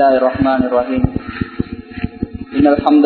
الله الرحمن الرحيم إن الحمد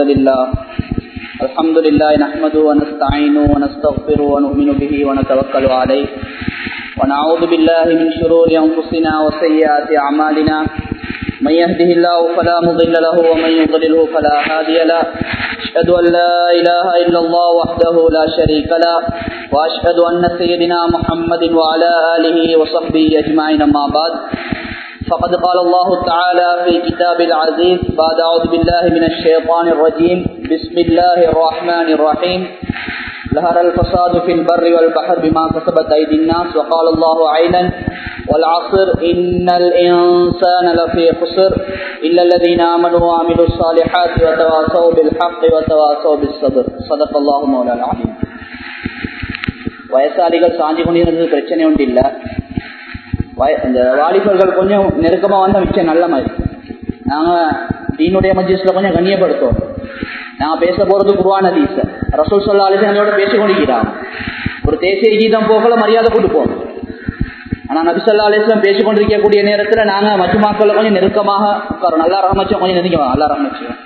لله نحمده ونستعينه ونستغفره ونؤمن به ونتوكل عليه ونعوذ بالله من شرور أنفسنا وسيئات أعمالنا من يهده الله فلا مضل له ومن يضلله فلا هادي له أشهد أن لا إله إلا الله وحده لا شريك له وأشهد أن سيدنا محمد وعلى آله وصحبه أجمعين أما بعد فقد قال الله تعالى في كتاب العزيز بعد أعوذ بالله من الشيطان الرجيم بسم الله الرحمن الرحيم ظهر الفساد في البر والبحر بما كسبت أيدي الناس وقال الله عينا والعصر إن الإنسان لفي خسر إلا الذين آمنوا وعملوا الصالحات وتواصوا بالحق وتواصوا بالصبر صدق الله مولانا العظيم. வயசாளிகள் சாஞ்சி கொண்டிருந்தது பிரச்சனை ஒன்று இல்லை. இந்த வாலிபர்கள் கொஞ்சம் நெருக்கமாக வந்தால் மிச்சம் நல்ல மாதிரி. நாங்கள் தீனுடைய மஜ்லிஸ்ல கொஞ்சம் கண்ணியப்படுத்தோம். நாங்கள் பேச போகிறது குர்ஆன் ஹதீஸ். ரசூல் ஸல்லல்லாஹு அலைஹி வஸல்லம் பேசி கொண்டிருக்கிறாங்க. ஒரு தேசிய கீதம் போகல மரியாதை கொடுப்போம். ஆனால் நபி ஸல்லல்லாஹு அலைஹி வஸல்லம் பேசி கொண்டிருக்கக்கூடிய நேரத்தில் நாங்கள் மஜ்மாக்களை கொஞ்சம் நெருக்கமாக உட்காரோம். நல்லா ரஹமச்சோம் கொஞ்சம் நெருங்கி நல்லா ரஹமச்சோம்.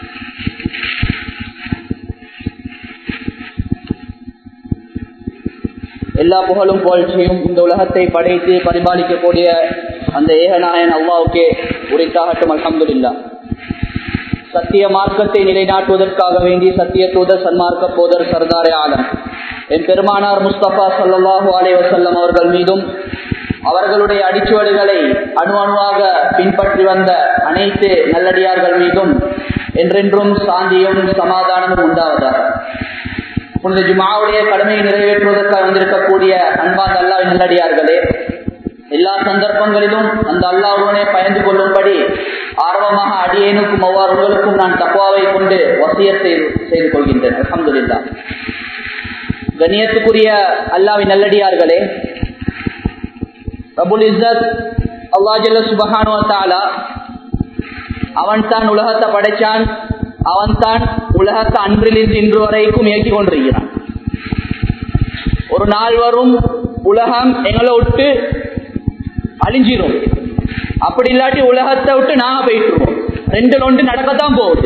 எல்லா புகழும் புகழ்ச்சியும் இந்த உலகத்தை படைத்து பரிபாலிக்கக்கூடிய அந்த ஏகநாயன் அல்லாஹ்வுக்கே உரித்தாகட்டும். அல்ஹம்துலில்லாஹ். சத்திய மார்க்கத்தை நிலைநாட்டுவதற்காக வேண்டி சத்திய தூதர் சன்மார்க்க போதர் சர்தாரே ஆலம் என் பெருமானார் முஸ்தபா ஸல்லல்லாஹு அலைஹி வஸல்லம் அவர்கள் மீதும் அவர்களுடைய அடிச்சுவடுகளை அணு அணுவாக பின்பற்றி வந்த அனைத்து நல்லடியார்கள் மீதும் என்றென்றும் சாந்தியும் சமாதானமும் உண்டாவதாக. புனித ஜும்ஆவுடைய கடமையை நிறைவேற்றுவதற்காக வந்திருக்கக்கூடிய அன்பார்ந்த அல்லாஹ்வின் நல்லடியார்களே, எல்லா சந்தர்ப்பங்களிலும் அந்த அல்லாஹ்வுடனே பயந்து கொள்ளும்படி ஆர்வமாக அடியேனுக்கும் ஒவ்வொருவர்களுக்கும் நான் தக்வாவை கொண்டு வசியத்தை செய்து கொள்கின்றேன். அல்ஹம்துலில்லாஹ். கண்ணியத்துக்குரிய அல்லாஹ்வின் நல்லடியார்களே, ரப்புல் இஸ்ஸத் அல்லாஹ் ஜல்ல சுப்ஹானஹு வ தஆலா அவன் தான் உலகத்தை படைச்சான். அவன் தான் உலகத்தை அன்றிலிருந்து இன்று வரைக்கும் இயக்கி கொண்டிருக்கிறான். ஒரு நாள் வரும் உலகம் எங்களை விட்டு அழிஞ்சிரும். அப்படி இல்லாட்டி உலகத்தை விட்டு நாங்க போயிட்டுருவோம். ரெண்டு ஒன்று நடக்கத்தான் போகுது.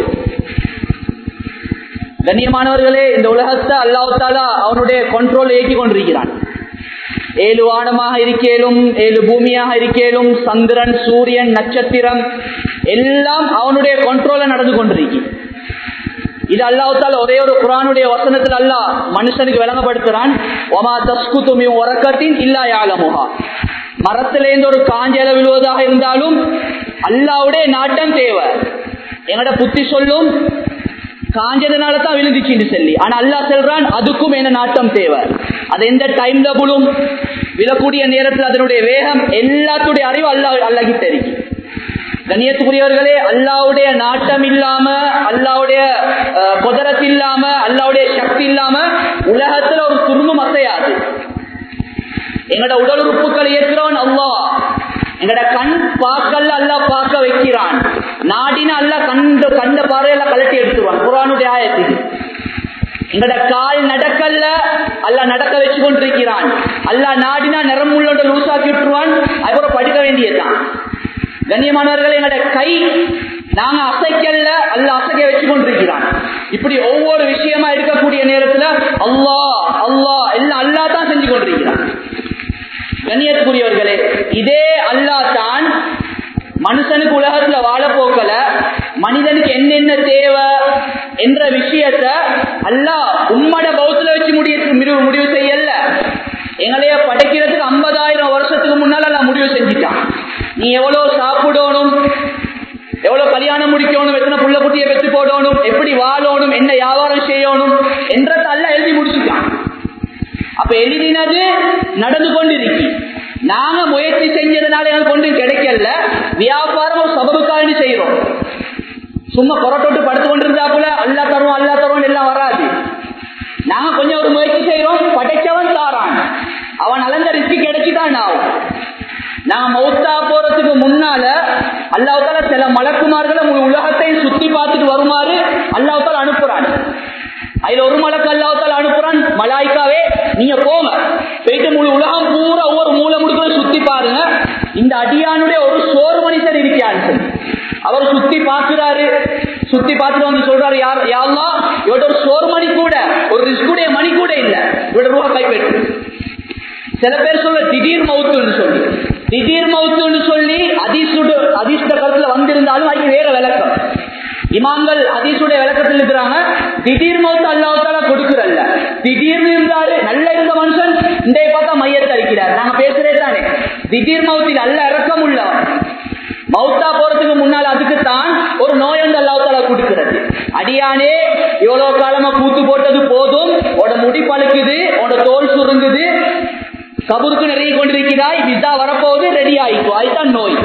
கண்ணியமானவர்களே, இந்த உலகத்தை அல்லாஹ் தஆலா அவனுடைய கண்ட்ரோல் இயக்கி கொண்டிருக்கிறான். 7 வானமாக இருக்கேலும் 7 பூமியாக இருக்கேலும் சந்திரன் சூரியன் நட்சத்திரம் எல்லாம் அவனுடைய கண்ட்ரோல நடந்து கொண்டிருக்கு. இது அல்லாஹ் தஆலா ஒரே ஒரு குர்ஆனுடைய வசனத்தில் அல்லாஹ் மனுஷனுக்கு விளங்கப்படுத்துறான். வமா தஸ்குது மின் வரகத்தின் இல்லா யஅலமுஹா. மரத்திலேருந்து ஒரு காஞ்சல விழுவதாக இருந்தாலும் அல்லாஹ்வுடைய நாட்டம் தேவை. எங்கட புத்தி சொல்லும் காஞ்சதுனால தான் விழுந்துச்சுன்னு சொல்லி. ஆனா அல்லாஹ் சொல்றான் அதுக்கும் என்ன நாட்டம் தேவை. அது எந்த டைம்ல புழும் விழக்கூடிய நேரத்தில் அதனுடைய வேகம் எல்லாத்துடைய அறிவு அல்லாஹ்க்கு தெரியும். கண்ணியத்துக்குரியவர்களே, அல்லாஹ்வுடைய நாட்டம் இல்லாம அல்லாஹ்வுடைய குதரத் இல்லாம அல்லாஹ்வுடைய சக்தி இல்லாம உலகத்துல ஒரு துரும்பும் அசையாது. எங்கட உடல் உறுப்புகள் இயக்குறவன் அல்லாஹ். எங்கட கண் பார்க்கல அல்லாஹ் பார்க்க வைக்கிறான். நாடின அல்லாஹ் கண்ட பார்வையில கலட்டி எடுத்துருவான். குர்ஆனுடைய ஆயத்து. எங்கட கால் நடக்கல்ல அல்லாஹ் நடக்க வச்சு கொண்டிருக்கிறான். அல்லாஹ் நாடினா நிறம் உள்ளோட லூசாக்கி விட்டுருவான். அதுக்கப்புறம் படிக்க வேண்டியதுதான். கண்ணியமானவர்களே, எங்கட கை நாங்க அசைக்கல்ல அல்லாஹ் அசைக்க வச்சு கொண்டிருக்கிறான். இப்படி ஒவ்வொரு விஷயமா இருக்கக்கூடிய நேரத்துல அல்லாஹ் அல்லாஹ் எல்லாம் அல்லாஹ் தான் செஞ்சு கொண்டிருக்கிறான். கண்ணியத்துக்குரியவர்களே, இதே அல்லாஹ் தான் மனுஷனுக்கு உலகத்துல வாழ போக்கல மனிதனுக்கு என்னென்ன தேவை என்ற விஷயத்த அல்லாஹ் உம்மட பௌத்துல வச்சு முடிவு செய்யல. எங்களைய படைக்கிறதுக்கு 50,000 வருஷத்துக்கு முன்னால நான் முடிவு செஞ்சுட்டான். நீ எவ்வளவு சாப்பிடணும், எவ்வளவு கல்யாணம் முடிக்கணும், எத்தனை புள்ள குட்டியை பெற்று போடணும், எப்படி வாழணும், என்ன வியாபாரம் செய்யணும் என்றதை அல்லாஹ் எழுதி முடிச்சுட்டான். அப்ப எழுதினது நடந்து கொண்டிருக்கு. நாங்க முயற்சி செஞ்சதுனால எனக்கு ஒன்றும் கிடைக்கல. வியாபாரம் ஒரு சபபுக்காக செய்யறோம். சும்மா புறட்டோட்டு படுத்து கொண்டிருந்தாப்புல அல்லாஹ் தருவோம் அல்லாஹ் தருவோம் எல்லாம் வராது. நாங்க கொஞ்சம் ஒரு முயற்சி செய்யறோம். படைச்சவன் தாரான். அவன் அளந்த ரிஸ்க் கிடைச்சுதான் ஆகும். நான் மௌத்தா போறதுக்கு முன்னால அல்லாஹ் தஆலா சில மலக்குமார்களை உலகத்தை சுத்தி பார்த்துட்டு வருமாறு அல்லாஹ் தஆலா அனுப்புறான். அதுல ஒரு மலக்கு அல்லாஹ் தஆலா அனுப்புறான், மலாயிக்காவே நீங்க போங்க, போயிட்டு முழு உலகம் பூரா ஒவ்வொரு மூலை முடுக்கல சுத்தி பாருங்க, இந்த அடியானுடைய ஒரு சோறு மனுஷர் இருக்கான்னு சொல்லி. அவர் சுத்தி பாக்குறாரு. சுத்தி பார்த்துட்டு வந்து சொல்றாரு, யா அல்லாஹ், இவட ஒரு சோறு மணி கூட, ஒரு ரிஸ்குடைய மணி கூட இல்ல, இவட ரூபா கைப்பற்று. சில பேர் சொல்ல திடீர் மவுத்துன்னு சொல்லி, திடீர் மவுத்துன்னு சொல்லி அதிர்ஷ்ட கருத்துல வந்திருந்தாலும் அதுக்கு வேற விளக்கம். இமாம்கள் ஹதீஸுடைய விளக்கத்தில் இருக்கிறாங்க, திடீர் மவுத்து அல்லாஹ் தஆலா கொடுக்கறல்ல. திடீர்னு இருந்தாரு, நல்ல இருந்த மனுஷன் இன்றைய பார்த்தா மையத்தை அடிக்கிறார். நாங்க பேசுறே தானே, திடீர் மவுத்தில் அல்ல இறக்கம் உள்ளவன். மவுத்தா போறதுக்கு முன்னால் அதுக்குத்தான் ஒரு நோய் வந்து அல்லாஹ் தஆலா கொடுக்கிறது. அடியானே, இவ்வளவு காலமா கூத்து போட்டது போதும், உட முடி பழுக்குது, உட தோல் சுருங்குது, கபருக்கு நிறைய கொண்டிருக்கிறாய், விசா வரப்போகுது, ரெடி ஆயிக்கும். அதுதான் நோய்,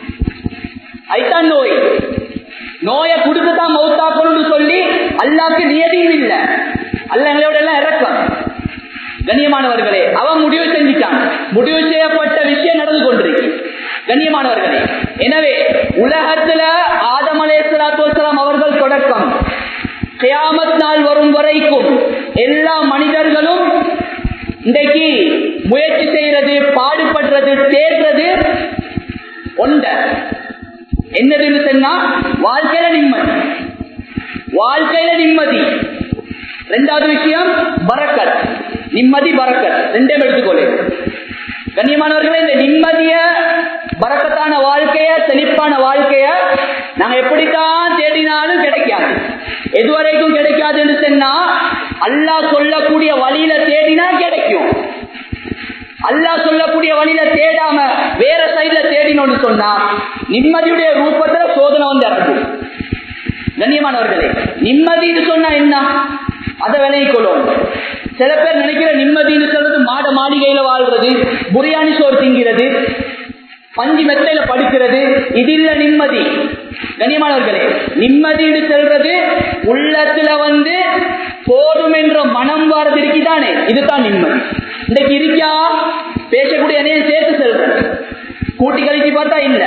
அதுதான் நோய். நோயை கொடுத்துதான் மௌத்தாக்கணும்னு சொல்லி அல்லாஹ்க்கு நியதியும் இல்ல. அல்லாஹ் எங்களோட எல்லாம் இறக்கம். கண்ணியமானவர்களே, அவன் முடிவு செஞ்சுட்டான், முடிவு செய்யப்பட்ட விஷயம் நடந்து கொண்டிருக்கு. கண்ணியமானவர்களே, எனவே உலகத்துல ஆதம் அலைஹிஸ்ஸலாத்து வஸ்ஸலாம் அவர்கள் தொடக்கம் கியாமத் நாள் வரும் வரைக்கும் எல்லா மனிதர்களும் இன்றைக்கு முயற்சி செய்யறது, பாடுபடுறது, தேடுறது ஒன்ற என்னதுன்னு சொன்னா வாழ்க்கையில நிம்மதி. வாழ்க்கையில நிம்மதி. ரெண்டாவது விஷயம் பரக்கத். நிம்மதி பரக்கத் ரெண்டையும் எடுத்துக்கொள்ளு. கண்ணியமானவர்களே, இந்த நிம்மதிய, பரக்கத்தான வாழ்க்கைய, செழிப்பான வாழ்க்கைய நாங்க எப்படித்தான் தேடினாலும் கிடைக்காது. எதுவரைக்கும் கிடைக்காதுன்னு சொன்னா அல்லாஹ் சொல்லக்கூடிய வழியில தேடினா கிடைக்கும். அல்லாஹ் சொல்லக்கூடிய வழியில தேடாம வேற சைட்ல தேடினோம்னு சொன்னா நிம்மதியுடைய ரூபத்துல சோதனை வந்து இறக்கும். கண்ணியமானவர்களே, நிம்மதின்னு சொன்னா என்ன, அதை விலகிக் கொள்ளும். சில பேர் நினைக்கிற நிம்மதின்னு சொல்றது மாட மாளிகையில வாழ்றது, புரியாணி சோறு திங்கிறது, பஞ்சு மெத்தையில படுக்கிறது, இது இல்ல நிம்மதி. கண்ணியமானவர்களே, நிம்மதின்னு சொல்றது உள்ளத்துல வந்து போதும் என்ற மனம் வாரது இருக்குதானே, இதுதான் நிம்மதி. இன்றைக்கு இருக்கா பேசக்கூடிய அனைவரும் சேர்த்து செல்றேன், கூட்டி கழிச்சு பார்த்தா இல்ல.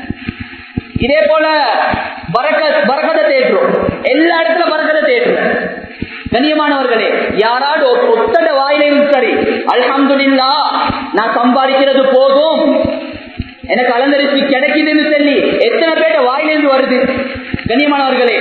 இதே போல பரக்கத்தை தேடுறோம், எல்லா இடத்துல பரக்கத்தை தேடுறோம். கண்ணியமானவர்களே, யாராவது ஒத்தட வாயிலும் சரி அல்ஹம்துலில்லாஹ் நான் சம்பாதிக்கிறது போதும், எனக்கு அலங்கரிச்சு கிடைக்குதுன்னு சொல்லி எத்தனை பேட்ட வாயிலிருந்து வருது? கண்ணியமானவர்களே,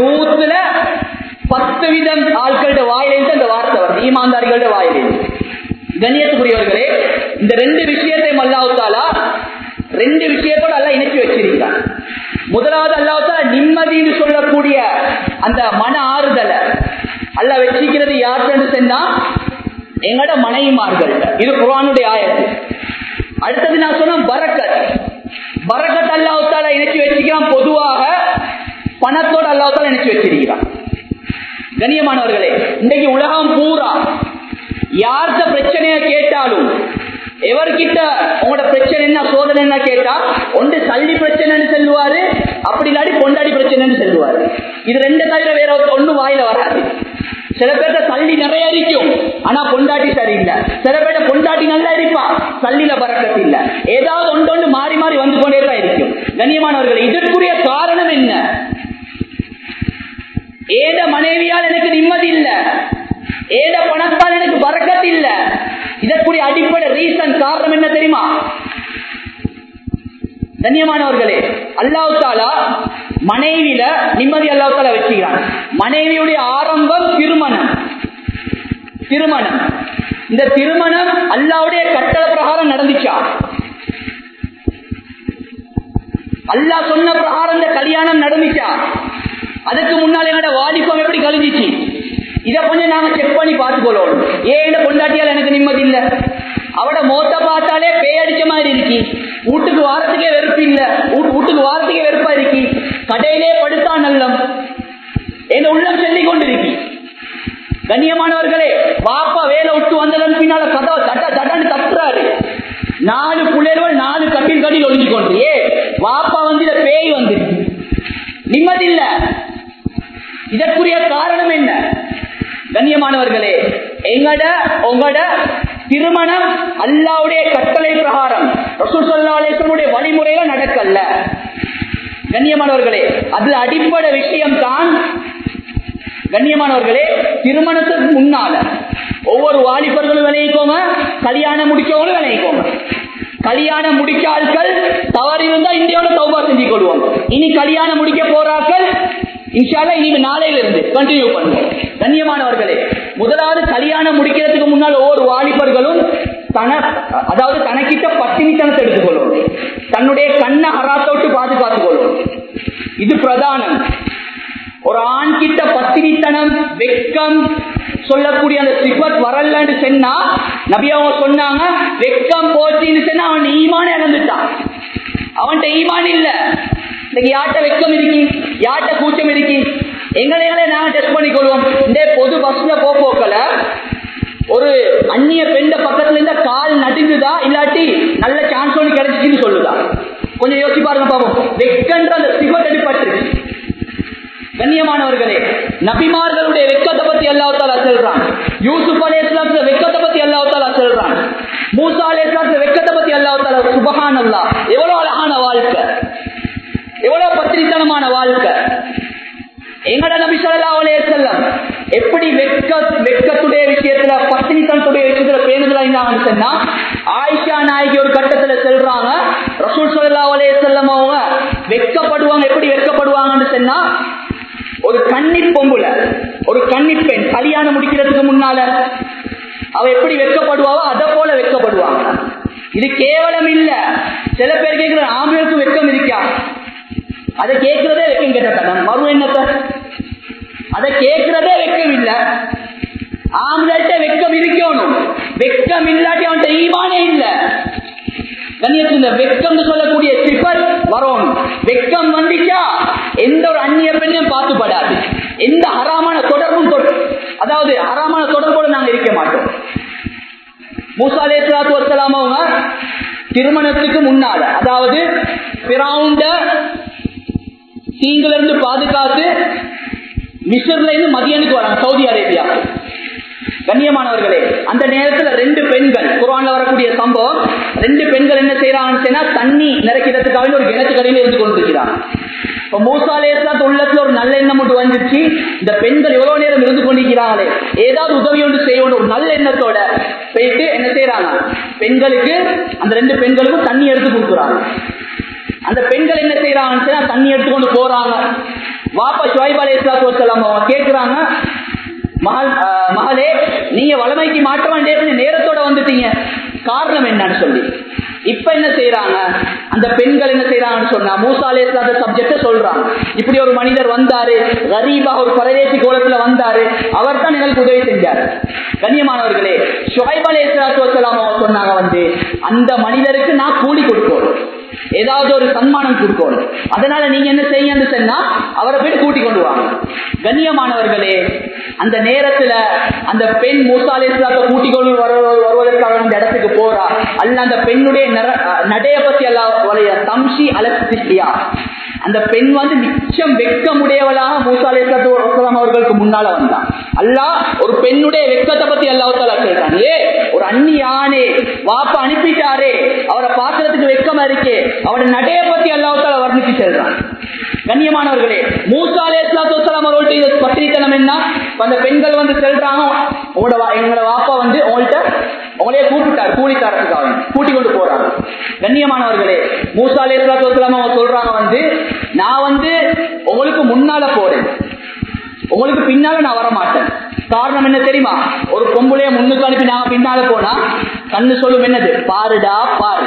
100% ஆட்களோட வாயிலிருந்து அந்த வார்த்தை வருது, ஈமான்தாரிகளோட வாயிலிருந்து. கண்ணியத்துக்குரியவர்களே, இந்த ரெண்டு விஷயத்தையும் அல்லாஹ் தஆலா ரெண்டு விஷயத்தோடு அல்லாஹ் இணைச்சு வச்சிருக்கான். முதலாவது அல்லாஹ் தஆலா நிம்மதின்னு சொல்லக்கூடிய அந்த மன ஆறுதலை அல்லாஹ் வச்சிக்கிறது யாருன்னு சொன்னா எங்களோட மனைவிமார்கள். இது குர்ஆனுடைய ஆயத்து. அடுத்தது நான் சொன்ன பரக்கத். பரக்கத் அல்லாஹ் தஆலா இணைச்சு வச்சிருக்கான். பொதுவாக பணத்தோடு அல்லாஹ் தஆலா இணைச்சு வச்சிருக்கான். கண்ணியமானவர்களே, இன்றைக்கு உலகம் பூரா யார்கிட்ட பிரச்சனைய கேட்டாலும், எவர்கிட்ட உங்களோட பிரச்சனை என்ன, சோதனை என்ன கேட்டா ஒன்று சல்லி பிரச்சனைன்னு சொல்லுவாரு, அப்படி இல்லாட்டி பொண்டாடி பிரச்சனைன்னு சொல்லுவாரு. இது ரெண்டு தவிர வேற ஒண்ணு வாயில வராது. சில பேர்ட்ட சல்லி நிறைய இருக்கும், ஆனா பொண்டாட்டி சரியில்லை. சில பேர்ட்ட பொண்டாட்டி நல்லா இருப்பா, சல்லில பரக்கத்து இல்ல. ஏதாவது ஒன்று மாறி மாறி வந்து கொண்டே தான் இருக்கும். கண்ணியமானவர்கள், இதற்குரிய காரணம் என்ன? ஏத மனைவியால் எனக்கு நிம்மதி இல்ல, ஏத பணத்தால் எனக்கு பரக்கத்து இல்ல. இதற்குரிய அடிப்படை ரீசன், காரணம் என்ன தெரியுமா? கண்ணியமானவர்களே, அல்லாஹ் தஆலா மனைவியில நிம்மதி அல்லாஹ் தஆலா வச்சுக்கிறான். மனைவியுடைய ஆரம்பம் திருமணம். திருமணம், இந்த திருமணம் அல்லாஹ்வுடைய கட்டளை பிரகாரம் நடந்துச்சா? அல்லாஹ் சொன்ன பிரகாரம் இந்த கல்யாணம் நடந்துச்சா? அதுக்கு முன்னால என்னோட வாலிபம் எப்படி கழிஞ்சிச்சு? இதை கொஞ்சம் நாங்க செக் பண்ணி பார்த்துக்கொள்ளோம். ஏன் பொண்டாட்டியால் எனக்கு நிம்மதி இல்ல? அவட மோத்த பார்த்தாலே பேயடிச்ச மாதிரி இருக்கி, வீட்டுக்கு வாரத்துக்கே வெறுப்பு இல்ல, வீட்டுக்கு வாரத்துக்கே வெறுப்பா இருக்கி, கடையிலே படுத்தா நல்லம் எங்க உள்ளம் சொல்லிக் கொண்டிருக்கி. கண்ணியமானவர்களே, பாப்பா வேலை விட்டு வந்ததன் பின்னால கதவை தட்ட தட்டான்னு தட்டுறாரு. 4 பிள்ளைகள் 4 கட்டில் கட்டில் ஒழிஞ்சு கொண்டு, பாப்பா வந்து இத பேய் வந்து நிம்மதி இல்ல. இதற்குரிய காரணம் என்ன? கண்ணியமானவர்களே, உங்களோட திருமணம் அல்லாஹ்வுடைய கட்டளை பிரகாரம் ரசூல் ஸல்லல்லாஹு அலைஹி வஸல்லம் வழிமுறையில நடக்கல. கண்ணியமானவர்களே, அதுல அடிப்படை விஷயம் தான். கண்ணியமானவர்களே, திருமணத்துக்கு முன்னால ஒவ்வொரு வாலிபர்களும் விளைவிக்கோங்க, கல்யாணம் முடிச்சவங்களும் விளைவிக்கோங்க. கல்யாணம் முடிக்க ஆட்கள் தவறு இருந்தா இந்தியாவோட தௌபா செஞ்சு கொள்வோம். இனி கல்யாணம் முடிக்க போறார்கள் இன்ஷால்லா இனி நாளையில இருந்து கண்டினியூ பண்ணுவோம். கண்ணியமானவர்களே, முதலாவது கல்யாணம் முடிக்கிறதுக்கு முன்னால் ஒவ்வொரு வாலிபர்களும் அதாவது தனக்கிட்ட பத்தினித்தனத்தை எடுத்துக்கொள்ளும், தன்னுடைய கண்ணை ஹராத்தோட்டு பாதுகாத்துக் கொள்ளும். இது பிரதானம். ஒரு ஆண் கிட்ட பத்தினித்தனம் வெக்கம் சொல்லக்கூடிய அந்த சிபத் வரலன்னு சொன்னா நபி அவங்க சொன்னாங்க, வெக்கம் போச்சுன்னு சொன்னா அவன் ஈமான் இழந்துட்டான். அவன்கிட்ட ஈமான் இல்ல. யார்கிட்ட வெக்கம் இருக்கு, யார்கிட்ட கூச்சம் இருக்கு, எங்களையே நாங்க டெஸ்ட் பண்ணிக்கொள்வோம். இந்த பொது பஸ்ல போக்கல ஒரு அந்நிய பெண்ட பக்கத்துல இருந்த கால் நடுங்குதா இல்லாட்டி நல்ல சான்ஸ் ஒன்று கிடைச்சிச்சுன்னு சொல்லுதா? கொஞ்சம் யோசிச்சு பாருங்க பாப்போம். வெக்கன்ற அந்த சிபத் அடிபட்டு. கண்ணியமானவர்களே, நபிமார்களுடைய வெக்கத்தை பத்தி அல்லாஹ் தஆலா சொல்றான். யூசுப் அலைஹிஸ்ஸலாத்துல வெக்கத்தை பத்தி அல்லாஹ் தஆலா சொல்றான். மூசா அலைஹிஸ்ஸலாத்துல வெக்கத்தை பத்தி அல்லாஹ் தஆலா சுப்ஹானல்லாஹ். எவ்வளவு அழகான வாழ்க்கை, எவ்வளவு பத்திரித்தனமான வாழ்க்கை. எங்கட நபி ஸல்லல்லாஹு அலைஹி வஸல்லம் எப்படி வெக்கத்துடைய விஷயத்துல பத்தினித்தனத்துடைய விஷயத்துல பேணுதலா இருந்தாங்கன்னு சொன்னா, ஆயிஷா நாயகி ஒரு கட்டத்துல சொல்றாங்க, ரசூல் ஸல்லல்லாஹு அலைஹி வஸல்லம் அவங்க வெக்கப்படுவாங்க. எப்படி வெக்கப்படுவாங்கன்னு சொன்னா, ஒரு கன்னி பொம்புல ஒரு கன்னி பெண் கல்யாணம் முடிக்கிறதுக்கு முன்னால அவ எப்படி வெக்கப்படுவாவோ அத போல வெக்கப்படுவாங்க. இது கேவலம் இல்ல. சில பேர் கேட்கிற ஆம்பளுக்கு வெக்கம் இருக்கா, அதை கேட்கிறதே வெக்கம் கேட்டாங்க. மறு என்னத்தை அதை கேட்கிறதே வெக்கம் இல்ல. ஆம்பளை வெக்கம் இருக்கணும். வெக்கம் இல்லாட்டி அவன்கிட்ட ஈமானே இல்ல. கண்ணியத்துல வெக்கம் சொல்லக்கூடிய சிபத் வரும். வெக்கம் வந்துச்சா எந்த ஒரு அந்நிய பெண்ணையும் பார்த்துப்படாது. எந்த ஹராமான தொடர்பும் அதாவது ஹராமான தொடர்போடு நாங்க இருக்க மாட்டோம். மூசா அலைஹிஸ்ஸலாத்து வஸ்ஸலாம் அவங்க திருமணத்துக்கு முன்னால, அதாவது ஃபிரௌன்ட தீங்குல இருந்து பாதுகாத்து மிஸ்ர்ல இருந்து மதியனுக்கு வராங்க, சவுதி அரேபியா. கண்ணியமானவர்களே, அந்த நேரத்துல 2 பெண்கள், குர்ஆன்ல வரக்கூடிய சம்பவம், 2 பெண்கள் என்ன செய்யறாங்கன்னா தண்ணி நிறைக்கிறதுக்காக ஒரு கிணத்துக்கரையில இருந்து கொண்டிருக்கிறாங்க. இப்ப மூசா அலைஹிஸ்ஸலாத்து உள்ளத்துல ஒரு நல்ல எண்ணம் மட்டும் வந்துருச்சு, இந்த பெண்கள் எவ்வளவு நேரம் இருந்து கொண்டிருக்கிறாங்களே, ஏதாவது உதவி ஒன்று செய்யணும், ஒரு நல்ல எண்ணத்தோட போயிட்டு என்ன செய்யறாங்க, பெண்களுக்கு அந்த 2 பெண்களுக்கும் தண்ணி எடுத்து கொடுக்குறாங்க. அந்த பெண்கள் என்ன செய்யறாங்க, தண்ணி எடுத்துக்கொண்டு போறாங்க. வாப்பா ஷுவைப் அலைஹிஸ்ஸலாத்து வஸ்ஸலாம் அவங்க கேட்கிறாங்க, மகளே நீங்க வளமைக்கு மாற்ற வேண்டிய நேரத்தோட வந்துட்டீங்க, காரணம் என்னன்னு சொல்லி. இப்ப என்ன செய்யறாங்க, அந்த பெண்கள் என்ன செய்யறாங்கன்னு சொன்னா மூசா அலைஹிஸ்ஸலாத்து சப்ஜெக்ட சொல்றாங்க. இப்படி ஒரு மனிதர் வந்தாரு, கரீபா ஒரு பரதேசி கோலத்துல வந்தாரு, அவர் தான் எனக்கு உதவி செஞ்சாரு. கண்ணியமானவர்களே, ஷுவைப் அலைஹிஸ்ஸலாத்து வஸ்ஸலாம் சொன்னாங்க, அந்த மனிதருக்கு நான் கூலி கொடுக்கணும், ஏதாவது ஒரு சன்மானம் கொடுக்கணும். அதனால நீங்க என்ன செய்யுன்னு சொன்னா அவரை போய் கூட்டிக் கொண்டு வாங்க. கண்ணியமானவர்களே, அந்த நேரத்துல அந்த பெண் மூசா அலைஹிஸ்ஸலாத்தை கூட்டிக் கொண்டு வருவதற்காக அந்த இடத்துக்கு போறா. அல்ல அந்த பெண்ணுடைய நடைய பத்தி அல்லாஹ் தம்ஷி அலஸ்தியா, அந்த பெண் நிச்சயம் வெக்கமுடையவளாக மூசா அலைஹிஸ்ஸலாத்து வஸ்ஸலாம் அவர்களுக்கு முன்னால வந்தான். அல்லாஹ் ஒரு பெண்ணுடைய வெக்கத்தை பத்தி அல்லாஹ் தஆலா சொல்றான். ஒரு அந்நியானே வாப்பா அனுப்பிட்டாரே, அவரை பார்க்கறதுக்கு வெக்கமா இருக்கே, அவருடைய நடைய பத்தி அல்லாஹ் தஆலா வர்ணிச்சு சொல்றான். கண்ணியமானவர்களே, மூசா அலைஹிஸ்ஸலாத்து வஸ்ஸலாம் அவர்களுடைய பத்திரித்தனம் என்ன, அந்த பெண்கள் சொல்றாங்க, எங்களோட வாப்பா உங்கள்கிட்ட உங்களையே கூப்பிட்டார் கூலித்தாரத்துக்காக, கூட்டிக் கொண்டு போறாங்க. கண்ணியமானவர்களே, மூசா அலைஹிஸ்ஸலாத்து வஸ்ஸலாம் அவங்க சொல்றாங்க, நான் உங்களுக்கு முன்னால போறேன், உங்களுக்கு பின்னால நான் வரமாட்டேன். காரணம் என்ன தெரியுமா, ஒரு பொம்பளைய முன்னுக்கு அனுப்பி நாங்க பின்னால போனா கண்ணு சொல்லும் என்னது, பாருடா பாரு,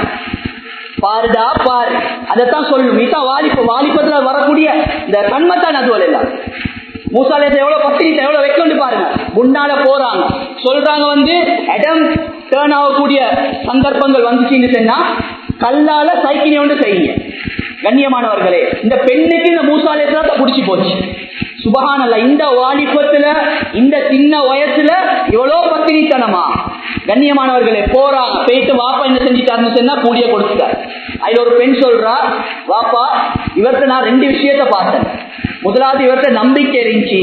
பாருடா பாரு, அதைத்தான் சொல்லும். இதான் வாலிபத்துல வரக்கூடிய இந்த கண்மத்தான் அதுவல் எல்லாம். மூசா அலைஹிஸ்ஸலாம் எவ்வளவு பத்திரிக்கை எவ்வளவு வைக்கொண்டு பாருங்க, முன்னால போறாங்க. சொல்றாங்க இடம் டேர்ன் ஆகக்கூடிய சந்தர்ப்பங்கள் வந்துச்சுன்னு சொன்னா கல்லால சைக்கிள் ஒன்று செய்யுங்க. கண்ணியமானவர்களே, இந்த பெண்ணுக்கு இந்த மூசா அலைஹிஸ்ஸலாத்தை பிடிச்சி போச்சு. சுபஹானல்லாஹ், இந்த வாலிபத்துல இந்த சின்ன வயசுல இவ்வளவு பத்திரித்தனமா. கண்ணியமானவர்களே, போறாங்க. போயிட்டு வாப்பா என்ன செஞ்சிட்டாருன்னு சொன்னா கூலிய கொடுத்துட்டார். அதுல ஒரு பெண் சொல்றா, வாப்பா இவர்கிட்ட நான் 2 விஷயத்த பார்த்தேன். முதலாவது இவர்கிட்ட நம்பிக்கை இருந்துச்சு.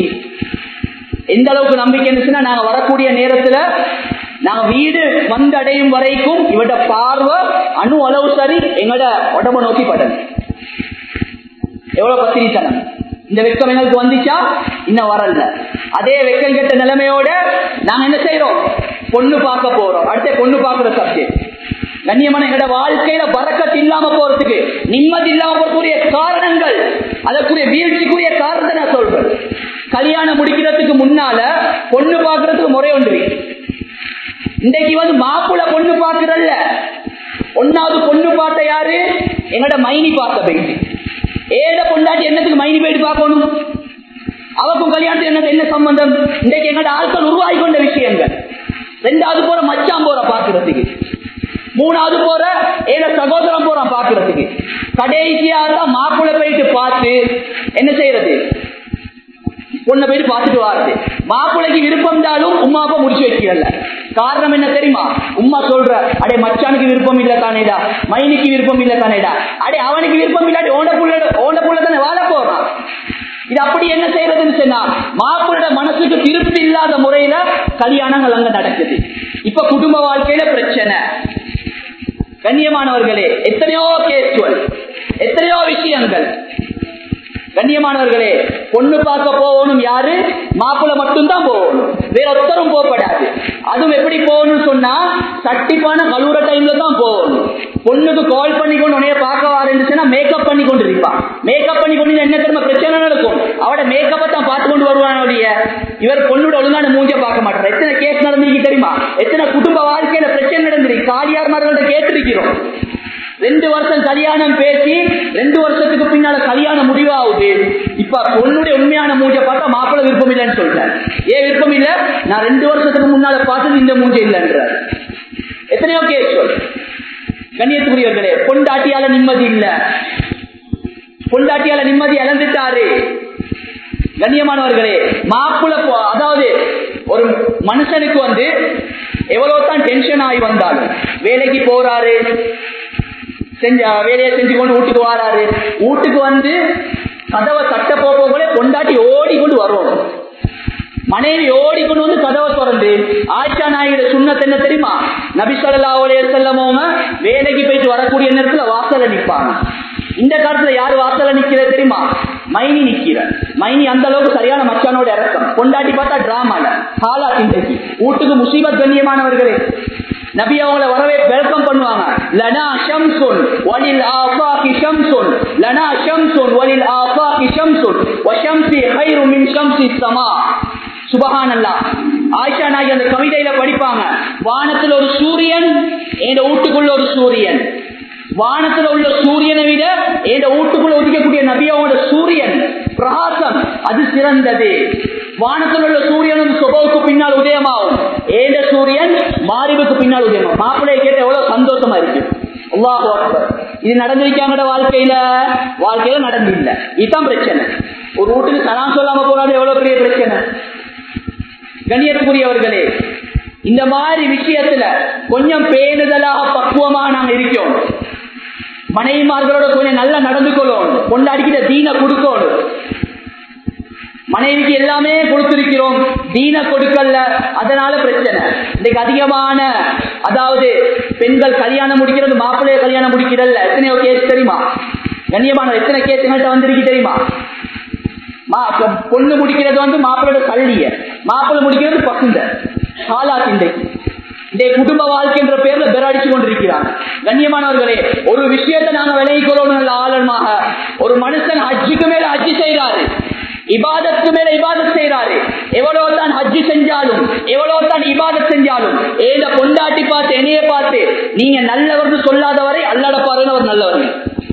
எந்த அளவுக்கு நம்பிக்கை இருந்துச்சுன்னா, நாங்க வரக்கூடிய நேரத்துல நாங்க வீடு வந்தடையும் வரைக்கும் இவட பார்வை அணு அளவு சரி எங்களோட உடம்ப நோக்கி பட்டது. எவ்வளவு பத்திரித்தனம். இந்த வெக்கம் எங்களுக்கு வந்துச்சா இன்னும் வரல. அதே வெக்கம் கெட்ட நிலைமையோட நாங்க என்ன செய்யறோம், பொண்ணு பார்க்க போறோம். அடுத்த பொண்ணு பார்க்கிற சப்ஜெக்ட் கண்ணியமான எங்களோட வாழ்க்கையில பரக்கத் இல்லாம போறதுக்கு, நிம்மதி இல்லாம போறதுக்குரிய காரணங்கள், அதற்குரிய வீழ்ச்சிக்குரிய காரணத்தை நான் சொல்றேன். கல்யாணம் முடிக்கிறதுக்கு முன்னால பொண்ணு பாக்குறதுக்கு முறை ஒன்று. இன்றைக்கு மாப்பிள்ள பொண்ணு பாக்குறல்ல, ஒன்னாவது பொண்ணு பார்த்த யாரு? எங்கட மைனி பார்த்த போயிட்டு. ஏத பொண்டாட்டி என்னத்துக்கு மைனி போயிட்டு பார்க்கணும்? அவக்கும் கல்யாணத்துக்கு என்ன சம்பந்தம்? இன்றைக்கு எங்கட ஆட்கள் உருவாகி கொண்ட விஷயங்கள். ரெண்டாவது போற மச்சான் போற பாக்குறதுக்கு, மூணாவது போற ஏத சகோதரம் போறான் பாக்குறதுக்கு. கடைசியா தான் மாப்பிள்ள போயிட்டு பார்த்து என்ன செய்யறது? பொண்ணை போயிட்டு பார்த்துட்டு வாருது. மாப்பிள்ளைக்கு விருப்பம் இருந்தாலும் உமா அப்பா முடிச்சு வைக்கிறல்ல. காரணம் என்ன தெரியுமா? உமா சொல்ற, அடே மச்சானுக்கு விருப்பம் இல்ல தானேடா, மைனிக்கு விருப்பம் இல்ல தானேடா, அடே அவனுக்கு விருப்பம் இல்லாட்டி ஓண்ட புள்ள தானே வாழ போறான். இது அப்படி என்ன செய்யறதுன்னு சொன்னா, மாப்பிள்ளோட மனசுக்கு திருப்தி இல்லாத முறையில கல்யாணங்கள் அங்க நடக்குது. இப்ப குடும்ப வாழ்க்கையில பிரச்சனை. கண்ணியமானவர்களே, எத்தனையோ கேஸ்கள், எத்தனையோ விஷயங்கள். கண்ணியமானவர்களே, பொண்ணு பார்க்க போகணும் யாரு? மாப்பிள்ள மட்டும்தான் போகணும், வேற ஒருத்தரும் போகப்படாது. அதுவும் எப்படி போகணும்னு சொன்னா, சட்டிப்பான கழுவுற டைம்ல தான் போகணும். பொண்ணுக்கு கால் பண்ணி கொண்டு உனைய பார்க்க வாருன்னு மேக்கப் பண்ணி கொண்டு இருப்பான். மேக்கப் பண்ணி கொண்டு என்ன தெரியுமா பிரச்சனை நடக்கும்? அவட மேக்கப்பை தான் பார்த்து கொண்டு வருவானுடைய. இவர் பொண்ணோட ஒழுங்கான மூஞ்ச பார்க்க மாட்டார். எத்தனை கேஸ் நடந்திருக்கு தெரியுமா? எத்தனை குடும்ப வாழ்க்கையில பிரச்சனை நடந்திருக்கு. காலியார்மார்கள்ட்ட கேட்டிருக்கிறோம். 2 வருஷம் கல்யாணம் பேசி 2 வருஷத்துக்கு பின்னால கல்யாணம் முடிவாகுது. இப்ப பொண்ணுடைய உண்மையான மூஞ்ச பார்த்தா மாப்பிள்ள விருப்பம் இல்லைன்னு சொல்றாரு. ஏன் விருப்பம் இல்ல? நான் 2 வருஷத்துக்கு முன்னால பார்த்தது இந்த மூஞ்ச இல்லைன்றார். எத்தனையோ கேஸ். கண்ணியத்துக்குரியவர்களே, பொண்டாட்டியால நிம்மதி இல்ல, பொண்டாட்டியால நிம்மதி இழந்துட்டாரு. கண்ணியமானவர்களே, மாப்பிள்ள அதாவது ஒரு மனுஷனுக்கு எவ்வளவு தான் டென்ஷன் ஆகி வந்தாலும் வேலைக்கு போறாரு, வேலையை செஞ்சு கொண்டு வீட்டுக்கு வராரு. வீட்டுக்கு கதவை தட்ட போக பொண்டாட்டி ஓடிக்கொண்டு வரும். மனைவி ஓடிக்கொண்டு கதவை திறந்து, ஆயிஷா நாயகியோட சுன்னத் என்ன தெரியுமா? நபி ஸல்லல்லாஹு அலைஹி வஸல்லம் வேலைக்கு போயிட்டு வரக்கூடிய நேரத்துல வாசல்ல நிற்பாங்க. இந்த காலத்துல யாரு வாசல்ல நிக்கிறது தெரியுமா? மைனி நிக்கிற. மைனி அந்த அளவுக்கு சரியான மச்சானோட இறக்கம். பொண்டாட்டி பார்த்தா டிராமால ஹாலா இன்றைக்கு வீட்டுக்கு முசீபத். கண்ணியமானவர்களே, நபி அவங்கள வரவே வெல்கம் பண்ணுவாங்க. லனா ஷம்சுன் வலில் ஆஃபாகி ஷம்சுன், லனா ஷம்சுன் வலில் ஆஃபாகி ஷம்சுன் வ ஷம்சி கைரு மின் ஷம்சி ஸமா. சுப்ஹானல்லாஹ். ஆயிஷா நாயகி அந்த கவிதையில படிப்பாங்க, வானத்துல ஒரு சூரியன், எங்க வீட்டுக்குள்ள ஒரு சூரியன். வானத்துல உள்ள சூரியனை விட எங்க வீட்டுக்குள்ள உதிக்கக்கூடிய நபியோட சூரியன் பிரகாசம் அது சிறந்தது. வானத்தில் உள்ள சூரியனும் சுபவுக்கு பின்னால் உதயமாகும், ஏந்த சூரியன் மாரிபுக்கு பின்னால் உதயமாகும். மாப்பிள்ளையை கேட்டு எவ்வளவு சந்தோஷமா இருக்கு. அல்லாஹ் அக்பர். இது நடந்திருக்காங்க வாழ்க்கையில நடந்து இல்ல. இதுதான் பிரச்சனை. ஒரு வீட்டுக்கு சலாம் சொல்லாம போறாது எவ்வளவு பெரிய பிரச்சனை. கண்ணியத்துக்குரியவர்களே, இந்த மாதிரி விஷயத்துல கொஞ்சம் பேணுதலாக பக்குவமா நாங்க இருக்கோம். மனைவிமார்களோட கொஞ்சம் நல்லா நடந்து கொள்ளணும். கொண்டாடிக்கிட்ட தீன கொடுக்கணும். மனைவிக்கு எல்லாமே கொடுத்திருக்கிறோம், தீன கொடுக்கல, அதனால பிரச்சனை. இன்னைக்கு அதிகமான அதாவது பெண்கள் கல்யாணம் முடிக்கிறது மாப்பிள்ளைய கல்யாணம் முடிக்கிறல்ல. எத்தனையோ கேஸ் தெரியுமா? கண்ணியமான எத்தனை கேஸ் எங்கள்கிட்ட வந்திருக்கு தெரியுமா? பொண்ணு முடிக்கிறது மாப்பிள்ளோட கல்லிய, மாப்பிள்ளை முடிக்கிறது பசுந்த காலாத். இன்றைக்கு குடும்ப வாழ்க்கை என்ற பேர்ல பெறாடிச்சு கொண்டிருக்கிறாங்க. கண்ணியமானவர்களே, ஒரு விஷயத்தை நாங்க விளைவிக்கிறோம். நல்ல ஆழமாக ஒரு மனுஷன் ஹஜ்ஜுக்கு மேல ஹஜ்ஜு செய்யறாரு, இபாதத்துக்கு மேல இபாதத் செய்யறாரு. எவ்வளவு தான் ஹஜ்ஜு செஞ்சாலும், எவ்வளவு தான் இபாதத் செஞ்சாலும், ஏத பொண்டாட்டி பார்த்து என்னைய பார்த்து நீங்க நல்லவர் சொல்லாதவரை அல்லாட பாருன்னு அவர் நல்லவர்.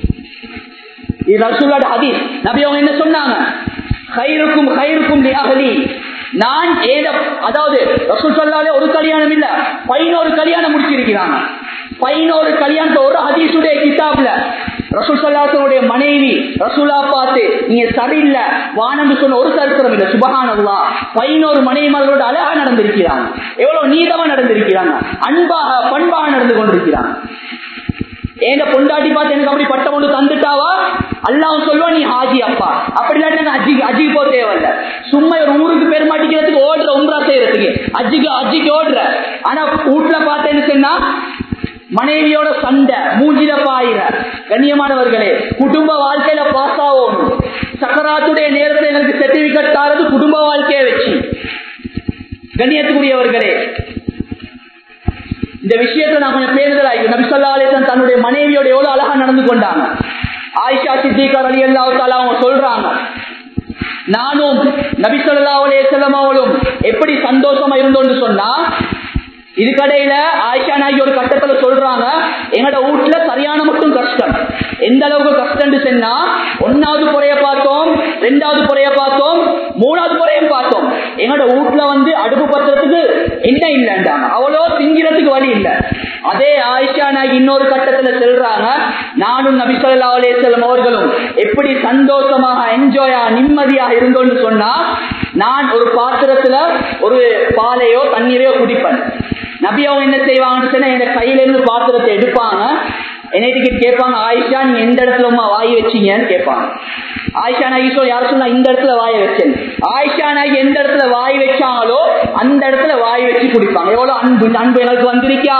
இது ரசூலுல்லாஹ் ஹதீஸ். நபி அவங்க என்ன சொன்னாங்க? கைருக்கும் கைருக்கும் லிஅஹ்லி. நான் அதாவது ரசூல் ஸல்லல்லாஹு ஒரு கல்யாணம் இல்ல 11 கல்யாணம் முடிச்சிருக்கிறாங்க. 11 கல்யாணத்தை ஒரு ஹதீஸுடைய கிதாப்ல ரசூல் ஸல்லல்லாஹு அலைஹி மனைவி ரசூலா பார்த்து நீங்க சரியில்லை வானம்னு சொன்ன ஒரு சரித்திரம் இல்ல. சுப்ஹானல்லாஹ். 11 மனைவிமார்களோட அழகா நடந்திருக்கிறாங்க, எவ்வளவு நீதமா நடந்திருக்கிறாங்க, அன்பாக பண்பாக நடந்து கொண்டிருக்கிறாங்க. ஏங்க பொண்டாட்டி பார்த்து எனக்கு அப்படி பட்டம் ஒன்று தந்துட்டாவா, அல்லாஹ் சொல்லுவா நீ ஹாஜி அப்பா. அப்படி இல்லாட்டி அஜிக்கு போக தேவையில்ல. சும்மா ஒரு ஊருக்கு பேர் மாட்டிக்கிறதுக்கு ஓடுற, உம்ரா செய்யறதுக்கு அஜிக்கு ஓடுற. ஆனா வீட்டுல பார்த்தேன்னு சொன்னா மனைவியோட சண்டை, மூஞ்சில பாயிர. கண்ணியமானவர்களே, குடும்ப வாழ்க்கையில பாஸ் ஆகும். சக்கராத்துடைய நேரத்தில் எங்களுக்கு சர்டிபிகேட் தாரது குடும்ப வாழ்க்கையை வச்சு. கண்ணியத்துக்குரியவர்களே, இந்த விஷயத்துல நான் கொஞ்சம் பேருதலாகி நபி ஸல்லல்லாஹு அலைஹி வஸல்லம் தன்னுடைய மனைவியோட எவ்வளவு அழகா நடந்து கொண்டாங்க. ஆயிஷா சித்திகா ரலியல்லாஹு தஆலா அவங்க சொல்றாங்க, நானும் நபி ஸல்லல்லாஹு அலைஹி வஸல்லம் அவங்களும் எப்படி சந்தோஷமா இருந்தோம்னு சொன்னா, இதுக்கடையில ஆயிஷா நாயகி ஒரு கட்டத்துல சொல்றாங்க, எங்கட வீட்டுல சரியான மட்டும் கஷ்டம். எந்த அளவுக்கு கஷ்டம் சொன்னா, 1வது புறைய பார்த்தோம், 2வது புறைய பார்த்தோம், 3வது புறையும் பார்த்தோம். எங்கட வீட்டுல அடுப்பு பத்திரத்துக்கு என்ன இல்லைன்றாங்க, அவ்வளோ திங்கிறதுக்கு வழி இல்லை. அதே ஆயிஷா நாயகி இன்னொரு கட்டத்துல சொல்றாங்க, நானும் நபி ஸல்லல்லாஹு அலைஹி வஸல்லம் அவர்களும் எப்படி சந்தோஷமாக என்ஜாயா நிம்மதியாக இருந்தோம்னு சொன்னா, நான் ஒரு பாத்திரத்துல ஒரு பாலையோ தண்ணீரையோ குடிப்பேன். நபி அவங்க என்ன செய்வாங்கன்னு சொன்னா, என் கையில இருந்து பாத்திரத்தை எடுப்பாங்க, என்னைக்கு கேட்பாங்க, ஆயிஷா நீங்க எந்த இடத்துல வாய் வச்சீங்கன்னு கேட்பாங்க. ஆயிஷா நாயகி யார் சொன்னா, இந்த இடத்துல வாய வச்சேன். ஆயிஷா நாயகி எந்த இடத்துல வாய் வச்சாங்களோ அந்த இடத்துல வாய் வச்சு குடிப்பாங்க. எவ்வளவு அன்பு, இந்த அன்பு எங்களுக்கு வந்திருக்கா?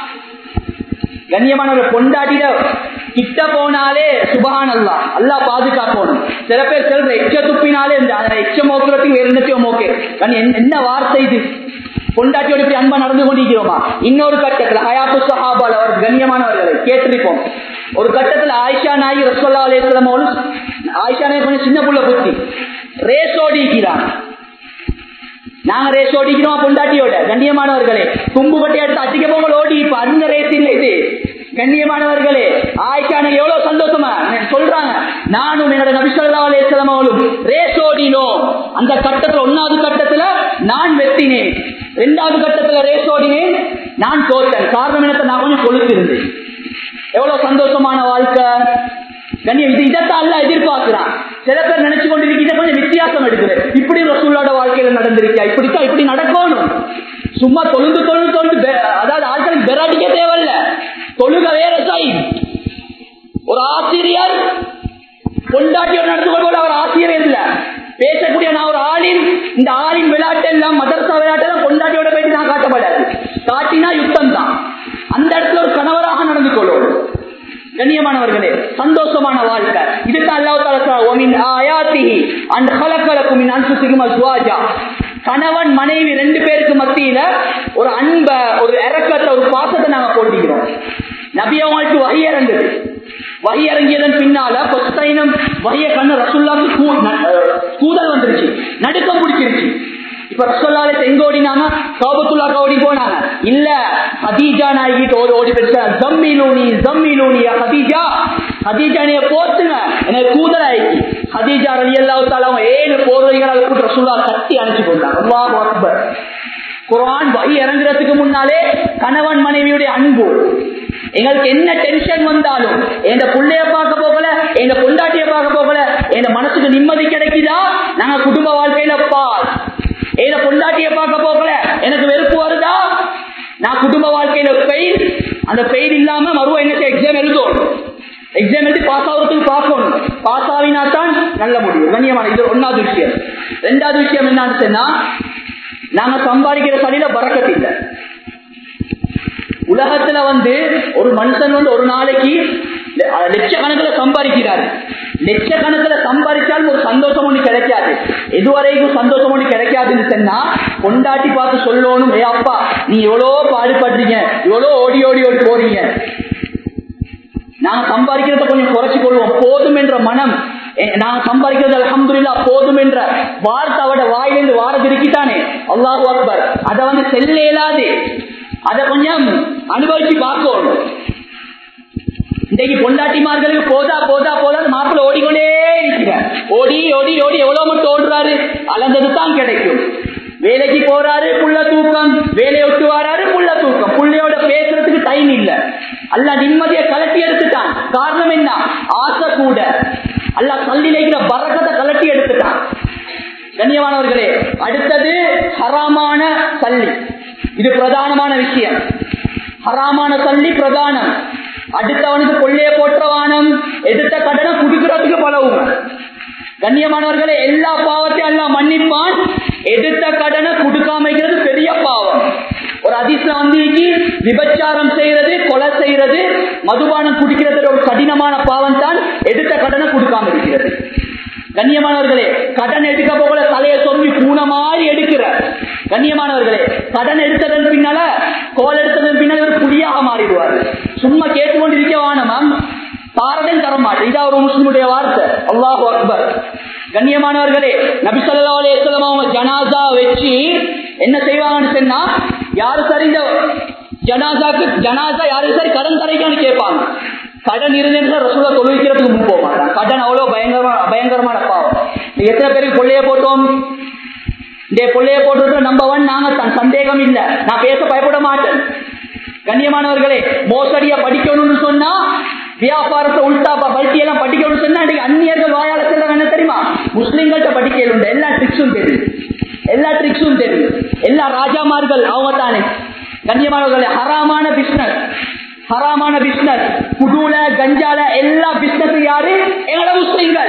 கண்ணியமான பொண்டாட்டிட கிட்ட போனாலே சுபஹானல்லாஹ், அல்லாஹ் பாதுகாக்கணும். சில பேர் சொல்ற எச்ச துப்பினாலே எச்ச மோக்குறதுக்கு வேற என்னத்தையும் மோக்கே. என்ன வார்த்தை இது? பொண்டாட்டியோட இப்படி அன்பா நடந்து கொண்டிருக்கிறோமா? இன்னொரு கட்டத்துல ஹயாத்து ஸஹாபால அவர் கண்ணியமானவர்களை கேட்டிருப்போம். ஒரு கட்டத்துல ஆயிஷா நாயகி ரசூலுல்லாஹி அலைஹி வஸல்லம் அவர்கள், ஆயிஷா நாயகி கொஞ்சம் சின்ன புள்ள புத்தி, ரேஸ் ஓடிக்கிறாங்க. நாங்க ரேஸ் ஓடிக்கிறோம் பொண்டாட்டியோட. கண்ணியமானவர்களே, தும்பு கட்டி எடுத்து அடிக்க போங்க ஓடி, இப்ப அந்த ரேஸ் இல்லை இது. கண்ணியமானவர்களே, ஆயிஷா நாயகி எவ்வளவு சந்தோஷமா சொல்றாங்க, நானும் என்னோட நபி ஸல்லல்லாஹு அலைஹி வஸல்லம் அவர்களும் ரேஸ் ஓடினோம். அந்த கட்டத்துல 1வது கட்டத்துல நான் வெற்றினேன், 2வது கட்டத்துல ரேஸ் ஓடினேன், நான் தோற்றேன். காரணம் என்னத்தை, நான் கொஞ்சம் கொழுத்து இருந்தேன். எவ்வளவு சந்தோஷமான வாழ்க்கை. கண்ணியம், இதைத்தான் அல்லாஹ் எதிர்பார்க்கிறான். சில பேர் நினைச்சு கொண்டிருக்க கொஞ்சம் வித்தியாசம் எடுக்குது. இப்படி ரசூலுல்லாஹ்வோட வாழ்க்கையில நடந்திருக்கா, இப்படித்தான் இப்படி நடக்கணும். சும்மா தொழுந்து அதாவது ஆட்களுக்கு பெறாடிக்க தேவையில்ல, தொழுக வேற சைன். ஒரு ஆசிரியர் பொண்டாட்டியோட நடந்து கொள்வது அவர் ஆசிரியர் இல்ல, பேசக்கூடிய நான் ஒரு ஆளின். இந்த ஆளின் விளையாட்டு எல்லாம் மதரசா விளையாட்டு எல்லாம் பொண்டாட்டியோட போயிட்டு நான் காட்டப்படாது, காட்டினா யுத்தம் தான். அந்த இடத்துல ஒரு கணவராக நடந்து கொள்வோம். கண்ணியமானவர்களே, சந்தோஷமான வாழ்க்கை. இதுதான் அல்லாஹ் தஆலா வமின் ஆயாத்திஹி அன் ஹலகலகும் மின் அன்ஃபுசிகும் அஸ்வாஜா, கணவன் மனைவி 2 பேருக்கு மத்தியில ஒரு அன்ப, ஒரு இரக்கத்தை, ஒரு பாசத்தை நாங்க போட்டிக்கிறோம். நபி அவங்களுக்கு வஹி இறங்குது. வஹி இறங்கியதன் பின்னால வஹிய கண்ண ரசூலுல்லாஹ்க்கு கூதல் வந்துருச்சு, நடுக்கம் பிடிச்சிருச்சு. இப்ப ரசூலுல்லாஹ் எங்க ஓடினாங்க? காபத்துல்லாஹ் ஓடி போனாங்க. இல்ல, ஹதீஜா நாயகிட்ட ஓடி போயிட்டு, ஜம்மிலூனி ஜம்மிலூனி யா ஹதீஜா, ஹதீஜா நீ போத்துங்க, எனக்கு கூதல் ஆயிடுச்சு. ஹதீஜா ரலியல்லாஹு தஆலா 7 போர்வைகளால் போட்டு ரசூலுல்லாஹ் கட்டி அணைச்சு போட்டாங்க. அல்லாஹு அக்பர். குர்ஆன் வஹி இறங்குறதுக்கு முன்னாலே கணவன் மனைவியுடைய அன்பு. எங்களுக்கு என்ன டென்ஷன் வந்தாலும், என் புள்ளைய பார்க்க போகல, என் பொண்டாட்டிய பார்க்க போகல, என் மனசுக்கு நிம்மதி கிடைக்குதா? நாங்க குடும்ப வாழ்க்கையில பாஸ். என் பொண்டாட்டிய பார்க்க போகல, எனக்கு வெறுப்பு வருதா? நான் குடும்ப வாழ்க்கையில ஃபெயில். அந்த ஃபெயில் இல்லாம மறுவ என்ன எக்ஸாம் எழுதும், எக்ஸாம் எழுதி பாஸ் ஆகிறதுக்கு பார்க்கணும். பாஸ் ஆகினா தான் நல்ல முடியும். கண்ணியமான, இது 1வது விஷயம். 2வது விஷயம் என்னன்னு சொன்னா, நாங்க சம்பாதிக்கிற சனியில பறக்கத்து இல்லை. உலகத்துல ஒரு மனுஷன் ஒரு நாளைக்கு லட்சக்கணக்கில் சம்பாதிக்கிறார். லட்சக்கணக்கில் சம்பாதிச்சாலும் ஒரு சந்தோஷம் ஒண்ணு கிடைக்காது. எதுவரைக்கும் சந்தோஷம் ஒண்ணு கிடைக்காதுன்னு சொன்னா, கொண்டாட்டி பார்த்து சொல்லணும், ஏ அப்பா நீ எவ்வளோ பாடுபடுறீங்க, எவ்வளோ ஓடி ஓடி ஓடி போறீங்க. நாங்க சம்பாதிக்கிறத கொஞ்சம் குறைச்சு கொள்வோம். போதும் என்ற மனம், நாங்க சம்பாதிக்கிறது அல்ஹம்துலில்லாஹ் போதும் என்ற வார்த்தை அவட வாயிலிருந்து வாரது இருக்கிட்டானே, அல்லாஹு அக்பர். அதை செல்ல இயலாது. அதை கொஞ்சம் அனுபவிச்சு பார்க்கணும். இன்றைக்கு பொண்டாட்டிமார்களுக்கு போதா போதா போதா மாப்பிள்ள ஓடிக்கொண்டே இருக்கிறார். ஓடி ஓடி ஓடி எவ்வளவு மட்டும் ஓடுறாரு, அளந்தது தான் கிடைக்கும். வேலைக்கு போறாரு, புள்ள தூக்கம், வேலையை விட்டு வராரு, புள்ள தூக்கம். புள்ளையோட பேசுறதுக்கு டைம் இல்ல. அல்லாஹ் நிம்மதியை கலட்டி எடுத்துட்டான். காரணம் என்ன? ஆசை கூட. அல்லாஹ் சல்லில இருக்கிற பரக்கத்தை கலட்டி எடுத்துட்டான். கண்ணியமானவர்களே, அடுத்தது ஹராமான சல்லி. இது பிரதானமான விஷயம். ஹராமான சல்லி பிரதானம். அடுத்தவனுக்கு கொள்ளைய போற்றவானம், எடுத்த கடனை குடிக்கிறதுக்கு பழவுங்க. கண்ணியமானவர்களே, எல்லா பாவத்தையும் அல்லாஹ் மன்னிப்பான். எடுத்த கடனை குடுக்காமைக்கிறது பெரிய பாவம். ஒரு ஹதீஸ்ல விபச்சாரம் செய்யறது, கொலை செய்யறது, மதுபானம் குடிக்கிறது ஒரு கடினமான பாவம் தான் எடுத்த கடனை குடுக்காம இருக்கிறது. கண்ணியமானவர்களே, கடன் எடுக்க போகல தலையை சொருங்கி பூனை மாதிரி எடுக்கிற கண்ணியமானவர்களே, கடன் எடுத்ததன் பின்னால கோல் எடுத்ததன் பின்னால ஒரு புலியாக மாறிடுவார். சும்மா கேட்டுக்கொண்டு இருக்க வானமாம், தாரதன் தரமாட்டேன். இதா ஒரு முஸ்லிமுடைய வார்த்தை. அல்லாஹு அக்பர். கண்ணியமானவர்களே, நபி ஸல்லல்லாஹு அலைஹி வஸல்லம் அவங்க ஜனாசா வச்சு என்ன செய்வாங்கன்னு சொன்னா, யாரு சரி இந்த ஜனாசா யாரு சரி கடன் தரைக்கான்னு கேட்பாங்க. கடன் இருந்தேன்னு ரசூலா தொழுவிக்கிறதுக்கு முன் போக மாட்டாங்க. கடன் அவ்வளவு பயங்கரமான பாவம். எத்தனை பேருக்கு கொள்ளைய போட்டோம்? இந்த கொள்ளைய போட்டு நம்பர் 1 நாங்க தான், சந்தேகம் இல்லை. நான் பேச பயப்பட மாட்டேன். கண்ணியமானவர்களே, மோசடியா படிக்கணும்னு சொன்னா, வியாபாரத்தை உள்டாப்பா பல்ட்டியெல்லாம் படிக்கணும்னு சொன்னா இன்னைக்கு அந்நியர்கள் வாயால செல்ல என்ன தெரியுமா? முஸ்லிம்கள்ட்ட படிக்கல எல்லா ட்ரிக்ஸும் தெரியும், எல்லா ட்ரிக்ஸும் தெரியும். எல்லா ராஜாமார்கள் அவங்க தானே. கண்ணியமானவர்களே, ஹராமான பிசினஸ் குடூல கஞ்சால எல்லா பிசினஸ் யாரு? எங்களோட முஸ்லிம்கள்.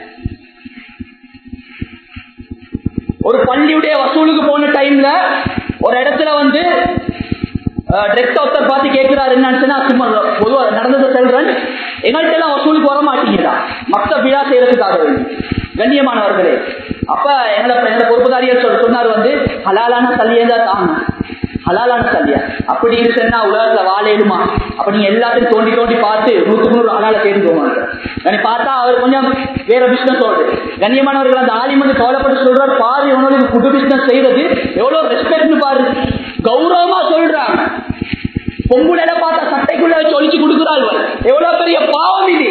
ஒரு பள்ளியுடைய வசூலுக்கு போன டைம்ல ஒரு இடத்துல வந்து ட்ரெஸ் ஆஃப்டர் பார்த்து கேட்கிறாரு, என்னன்னு சும்மா பொதுவாக நடந்ததை சொல்றேன், எங்கள்கிட்ட எல்லாம் வசூலுக்கு வர மாட்டீங்களா மற்ற விழா செய்யறதுக்காக வேண்டி. கண்ணியமானவர்களே, அப்ப எங்களை பொறுப்புதாரிகள் சொன்னார் வந்து, ஹலாலான சல்லியை தான் தாங்க, ஹலாலான சல்லியா அப்படி சொன்னா உலகத்துல வாழேடுமா? அப்ப நீங்க எல்லாத்தையும் தோண்டி தோண்டி பார்த்து 100 ஹலால தேடிக்குவாங்க. பார்த்தா அவர் கொஞ்சம் வேற பிசினஸ் ஓடு. கண்ணியமானவர்கள் அந்த ஆலிம் வந்து கவலைப்பட்டு சொல்றாரு, பாரு இவனுக்கு புது பிசினஸ் செய்யறது எவ்வளவு ரெஸ்பெக்ட் பாரு, கௌரவமா சொல்றாங்க. பொங்குல பார்த்தா சட்டைக்குள்ள வச்சு ஒழிச்சு கொடுக்கிறாள், எவ்வளவு பெரிய பாவம் இது.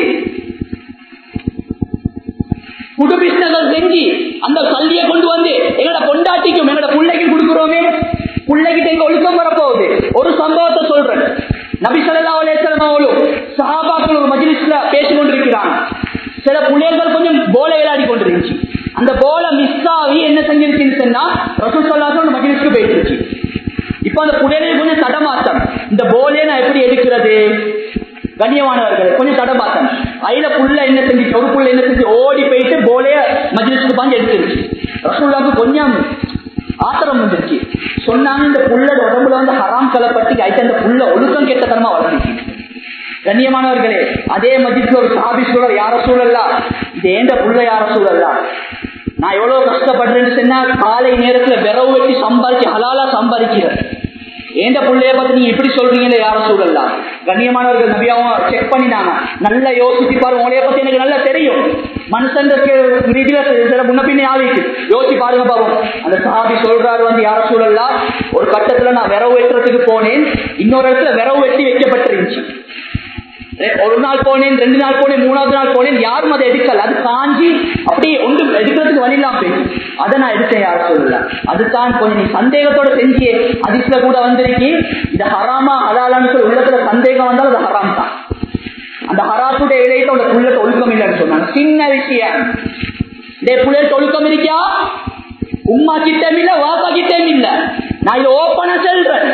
புது பிசினஸ் செஞ்சு அந்த சல்லியை கொண்டு வந்து எங்களோட பொண்டாட்டிக்கும் எங்களோட பிள்ளைக்கும் கொடுக்கிறோமே, பிள்ளைகிட்ட எங்க ஒழுக்கம் வரப்போகுது. ஒரு சம்பவத்தை சொல்றேன். நபி ஸல்லல்லாஹு அலைஹி வஸல்லம் அவர்கள் சஹாபாக்கள் ஒரு மஜ்லிஸ்ல பேசிக் கொண்டிருக்கிறாங்க. சில பிள்ளைகள் கொஞ்சம் போலை விளையாடி கொண்டிருந்துச்சு. அந்த போலை மிஸ் ஆகி என்ன செஞ்சிருச்சுன்னு சொன்னா, ரசூல் ஸல்லல்லாஹு அலைஹி வஸல்லம் மஜ்லிஸ்க்கு போயிடுச்சு. இப்ப அந்த பிள்ளைகள் கொஞ்சம் தடமாட்டம், இந்த போலையை நான் எப்படி எடுக்கிறது? கண்ணியமானவர்கள் கொஞ்சம் தடமாட்டம். அதுல புள்ள என்ன செஞ்சிச்சு, ஒரு புள்ள என்ன செஞ்சு ஓடி போயிட்டு போலைய மஜ்லிஸ்க்கு பாஞ்சு எடுத்துருச்சு. ரசூலுல்லாஹ்வுக்கு கொஞ்சம் ஆத்திரம் வந்துருச்சு. சொன்னாங்க, இந்த புள்ளோட உடம்புல வந்து ஹராம் கலப்பட்டு ஆயிட்டு அந்த புள்ள ஒழுக்கம் கேட்டத்தனமா வளர்ந்துச்சு. கண்ணியமானவர்களே, அதே மஜ்லிஸ்ல ஒரு சஹாபி சொல்றார், யார சூழல்லா இது ஏண்ட புள்ள, யார சூழல்லா நான் எவ்வளவு கஷ்டப்படுறேன்னு சொன்னா, காலை நேரத்துல விரவு வெட்டி சம்பாதிச்சு ஹலாலா சம்பாதிக்கிறேன், ஏண்ட பிள்ளைய பத்தி நீங்க இப்படி சொல்றீங்களே யார சூழல்லா? கண்ணியமானவர்கள் நபியாவும் செக் பண்ணினாங்க, நல்லா யோசிச்சு பாருங்க, உங்களைய பத்தி எனக்கு நல்லா தெரியும், மனுஷன் ரீதியில சில முன்ன பின்னே ஆகிட்டு யோசிச்சு பாருங்க பாவம். அந்த சஹாபி சொல்றாரு வந்து, யார சூழல்லா ஒரு கட்டத்துல நான் விரவு வெட்டுறதுக்கு போனேன், இன்னொரு இடத்துல விரவு வெட்டி வைக்கப்பட்டிருந்துச்சு. ஒரு நாள் போனேன், 2 நாள் போனேன், 3வது நாள் போனேன், யாரும் அதை எடுக்கல, அது காஞ்சி அப்படி ஒன்று எடுக்கிறதுக்கு வழியெல்லாம் போயிடும். அதை நான் எடுத்தேன், யார சொல்லல. அதுதான் கொஞ்சம் நீ சந்தேகத்தோட செஞ்சியே, அதிசல கூட வந்திருக்கி, இது ஹராமா ஹலாலான்னு சொல்லி உள்ளத்துல சந்தேகம் வந்தாலும் அது ஹராம் தான். அந்த ஹராத்துடைய இடையில உள்ள புள்ளட்ட ஒழுக்கம் இல்லைன்னு சொன்னாங்க. சின்ன விஷயம், இதே புள்ளட்ட ஒழுக்கம் இருக்கியா, உம்மா கிட்டம் இல்ல, வாப்பா கிட்டம் இல்ல, நான் இதை ஓப்பனா சொல்றேன்.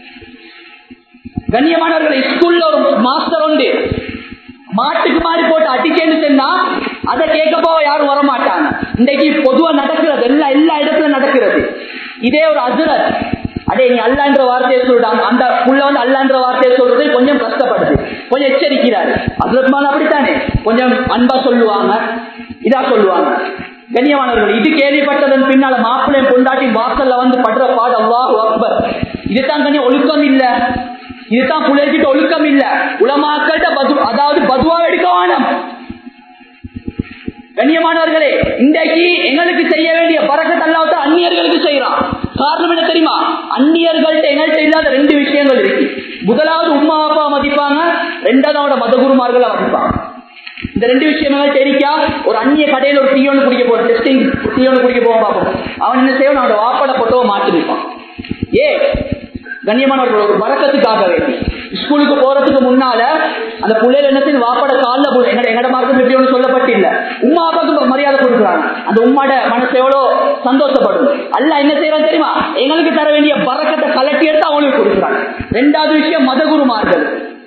கண்ணியமானவர்கள், ஸ்கூல்ல ஒரு மாஸ்டர் உண்டு, மாட்டுக்கு மாதிரி போட்டு அடிச்சேன்னு சொன்னா அதை கேட்க போக யாரும் வரமாட்டாங்க. இன்றைக்கு பொதுவா நடக்கிறது, எல்லா இடத்துல நடக்கிறது. இதே ஒரு அஜரத், அடே நீ அல்லான்ற வார்த்தையை சொல்றாங்க, அந்த புள்ள வந்து அல்லான்ற வார்த்தையை சொல்றது கொஞ்சம் கஷ்டப்படுது, கொஞ்சம் எச்சரிக்கிறாரு. அஜரத் மேல அப்படித்தானே கொஞ்சம் அன்பா சொல்லுவாங்க, இதா சொல்லுவாங்க. கண்ணியமானவர்கள், இது கேள்விப்பட்டதன் பின்னால மாப்பிள்ளையும் கொண்டாட்டி வாசல்ல வந்து படுற பாடு அல்லாஹு அக்பர். இதுதான் கண்ணி ஒழுக்கம் இல்ல, இதுதான் புள்ளைகிட்ட ஒழுக்கம் இல்ல. உலமாக்கள்கிட்ட அதாவது பதுவா எடுக்க வேணும். கண்ணியமானவர்களே, இன்றைக்கு எங்களுக்கு செய்ய வேண்டிய பரக்கத் அல்லாஹ் அந்நியர்களுக்கு செய்யறான். காரணம் என்ன தெரியுமா? அந்நியர்கள்ட்ட எங்கள்கிட்ட இல்லாத 2 விஷயங்கள் இருக்கு. முதலாவது உம்மா அப்பா மதிப்பாங்க, 2வது மதகுருமார்களை மதிப்பாங்க. இந்த 2 விஷயம் எங்கள்கிட்ட இருக்கா? ஒரு அந்நிய கடையில் ஒரு டீ ஒன்று குடிக்க போறோம், டெஸ்டிங் டீ ஒன்று குடிக்க போவோம் பார்ப்போம், அவன் என்ன செய்வான், அவனோட வாப்பட போட்டோவை மாற்றிருப்பான். கண்ணியமானவர்கள், ஒரு பரக்கத்துக்காக வேண்டி ஸ்கூலுக்கு போறதுக்கு முன்னால அந்த பிள்ளைகள் என்ன செய்யும், வாப்பட காலில் எங்கட மார்க்கம் எப்படி ஒன்று சொல்லப்பட்டு இல்ல, உம்மா அப்பாவுக்கு மரியாதை கொடுக்குறாங்க. அந்த உம்மாட மனசு எவ்வளவு சந்தோஷப்படும். அல்ல என்ன செய்யறாங்க தெரியுமா, எங்களுக்கு தர வேண்டிய பரக்கத்தை கலட்டி எடுத்து அவங்களுக்கு கொடுக்குறாங்க. 2வது விஷயம் மதகுருமார்கள்.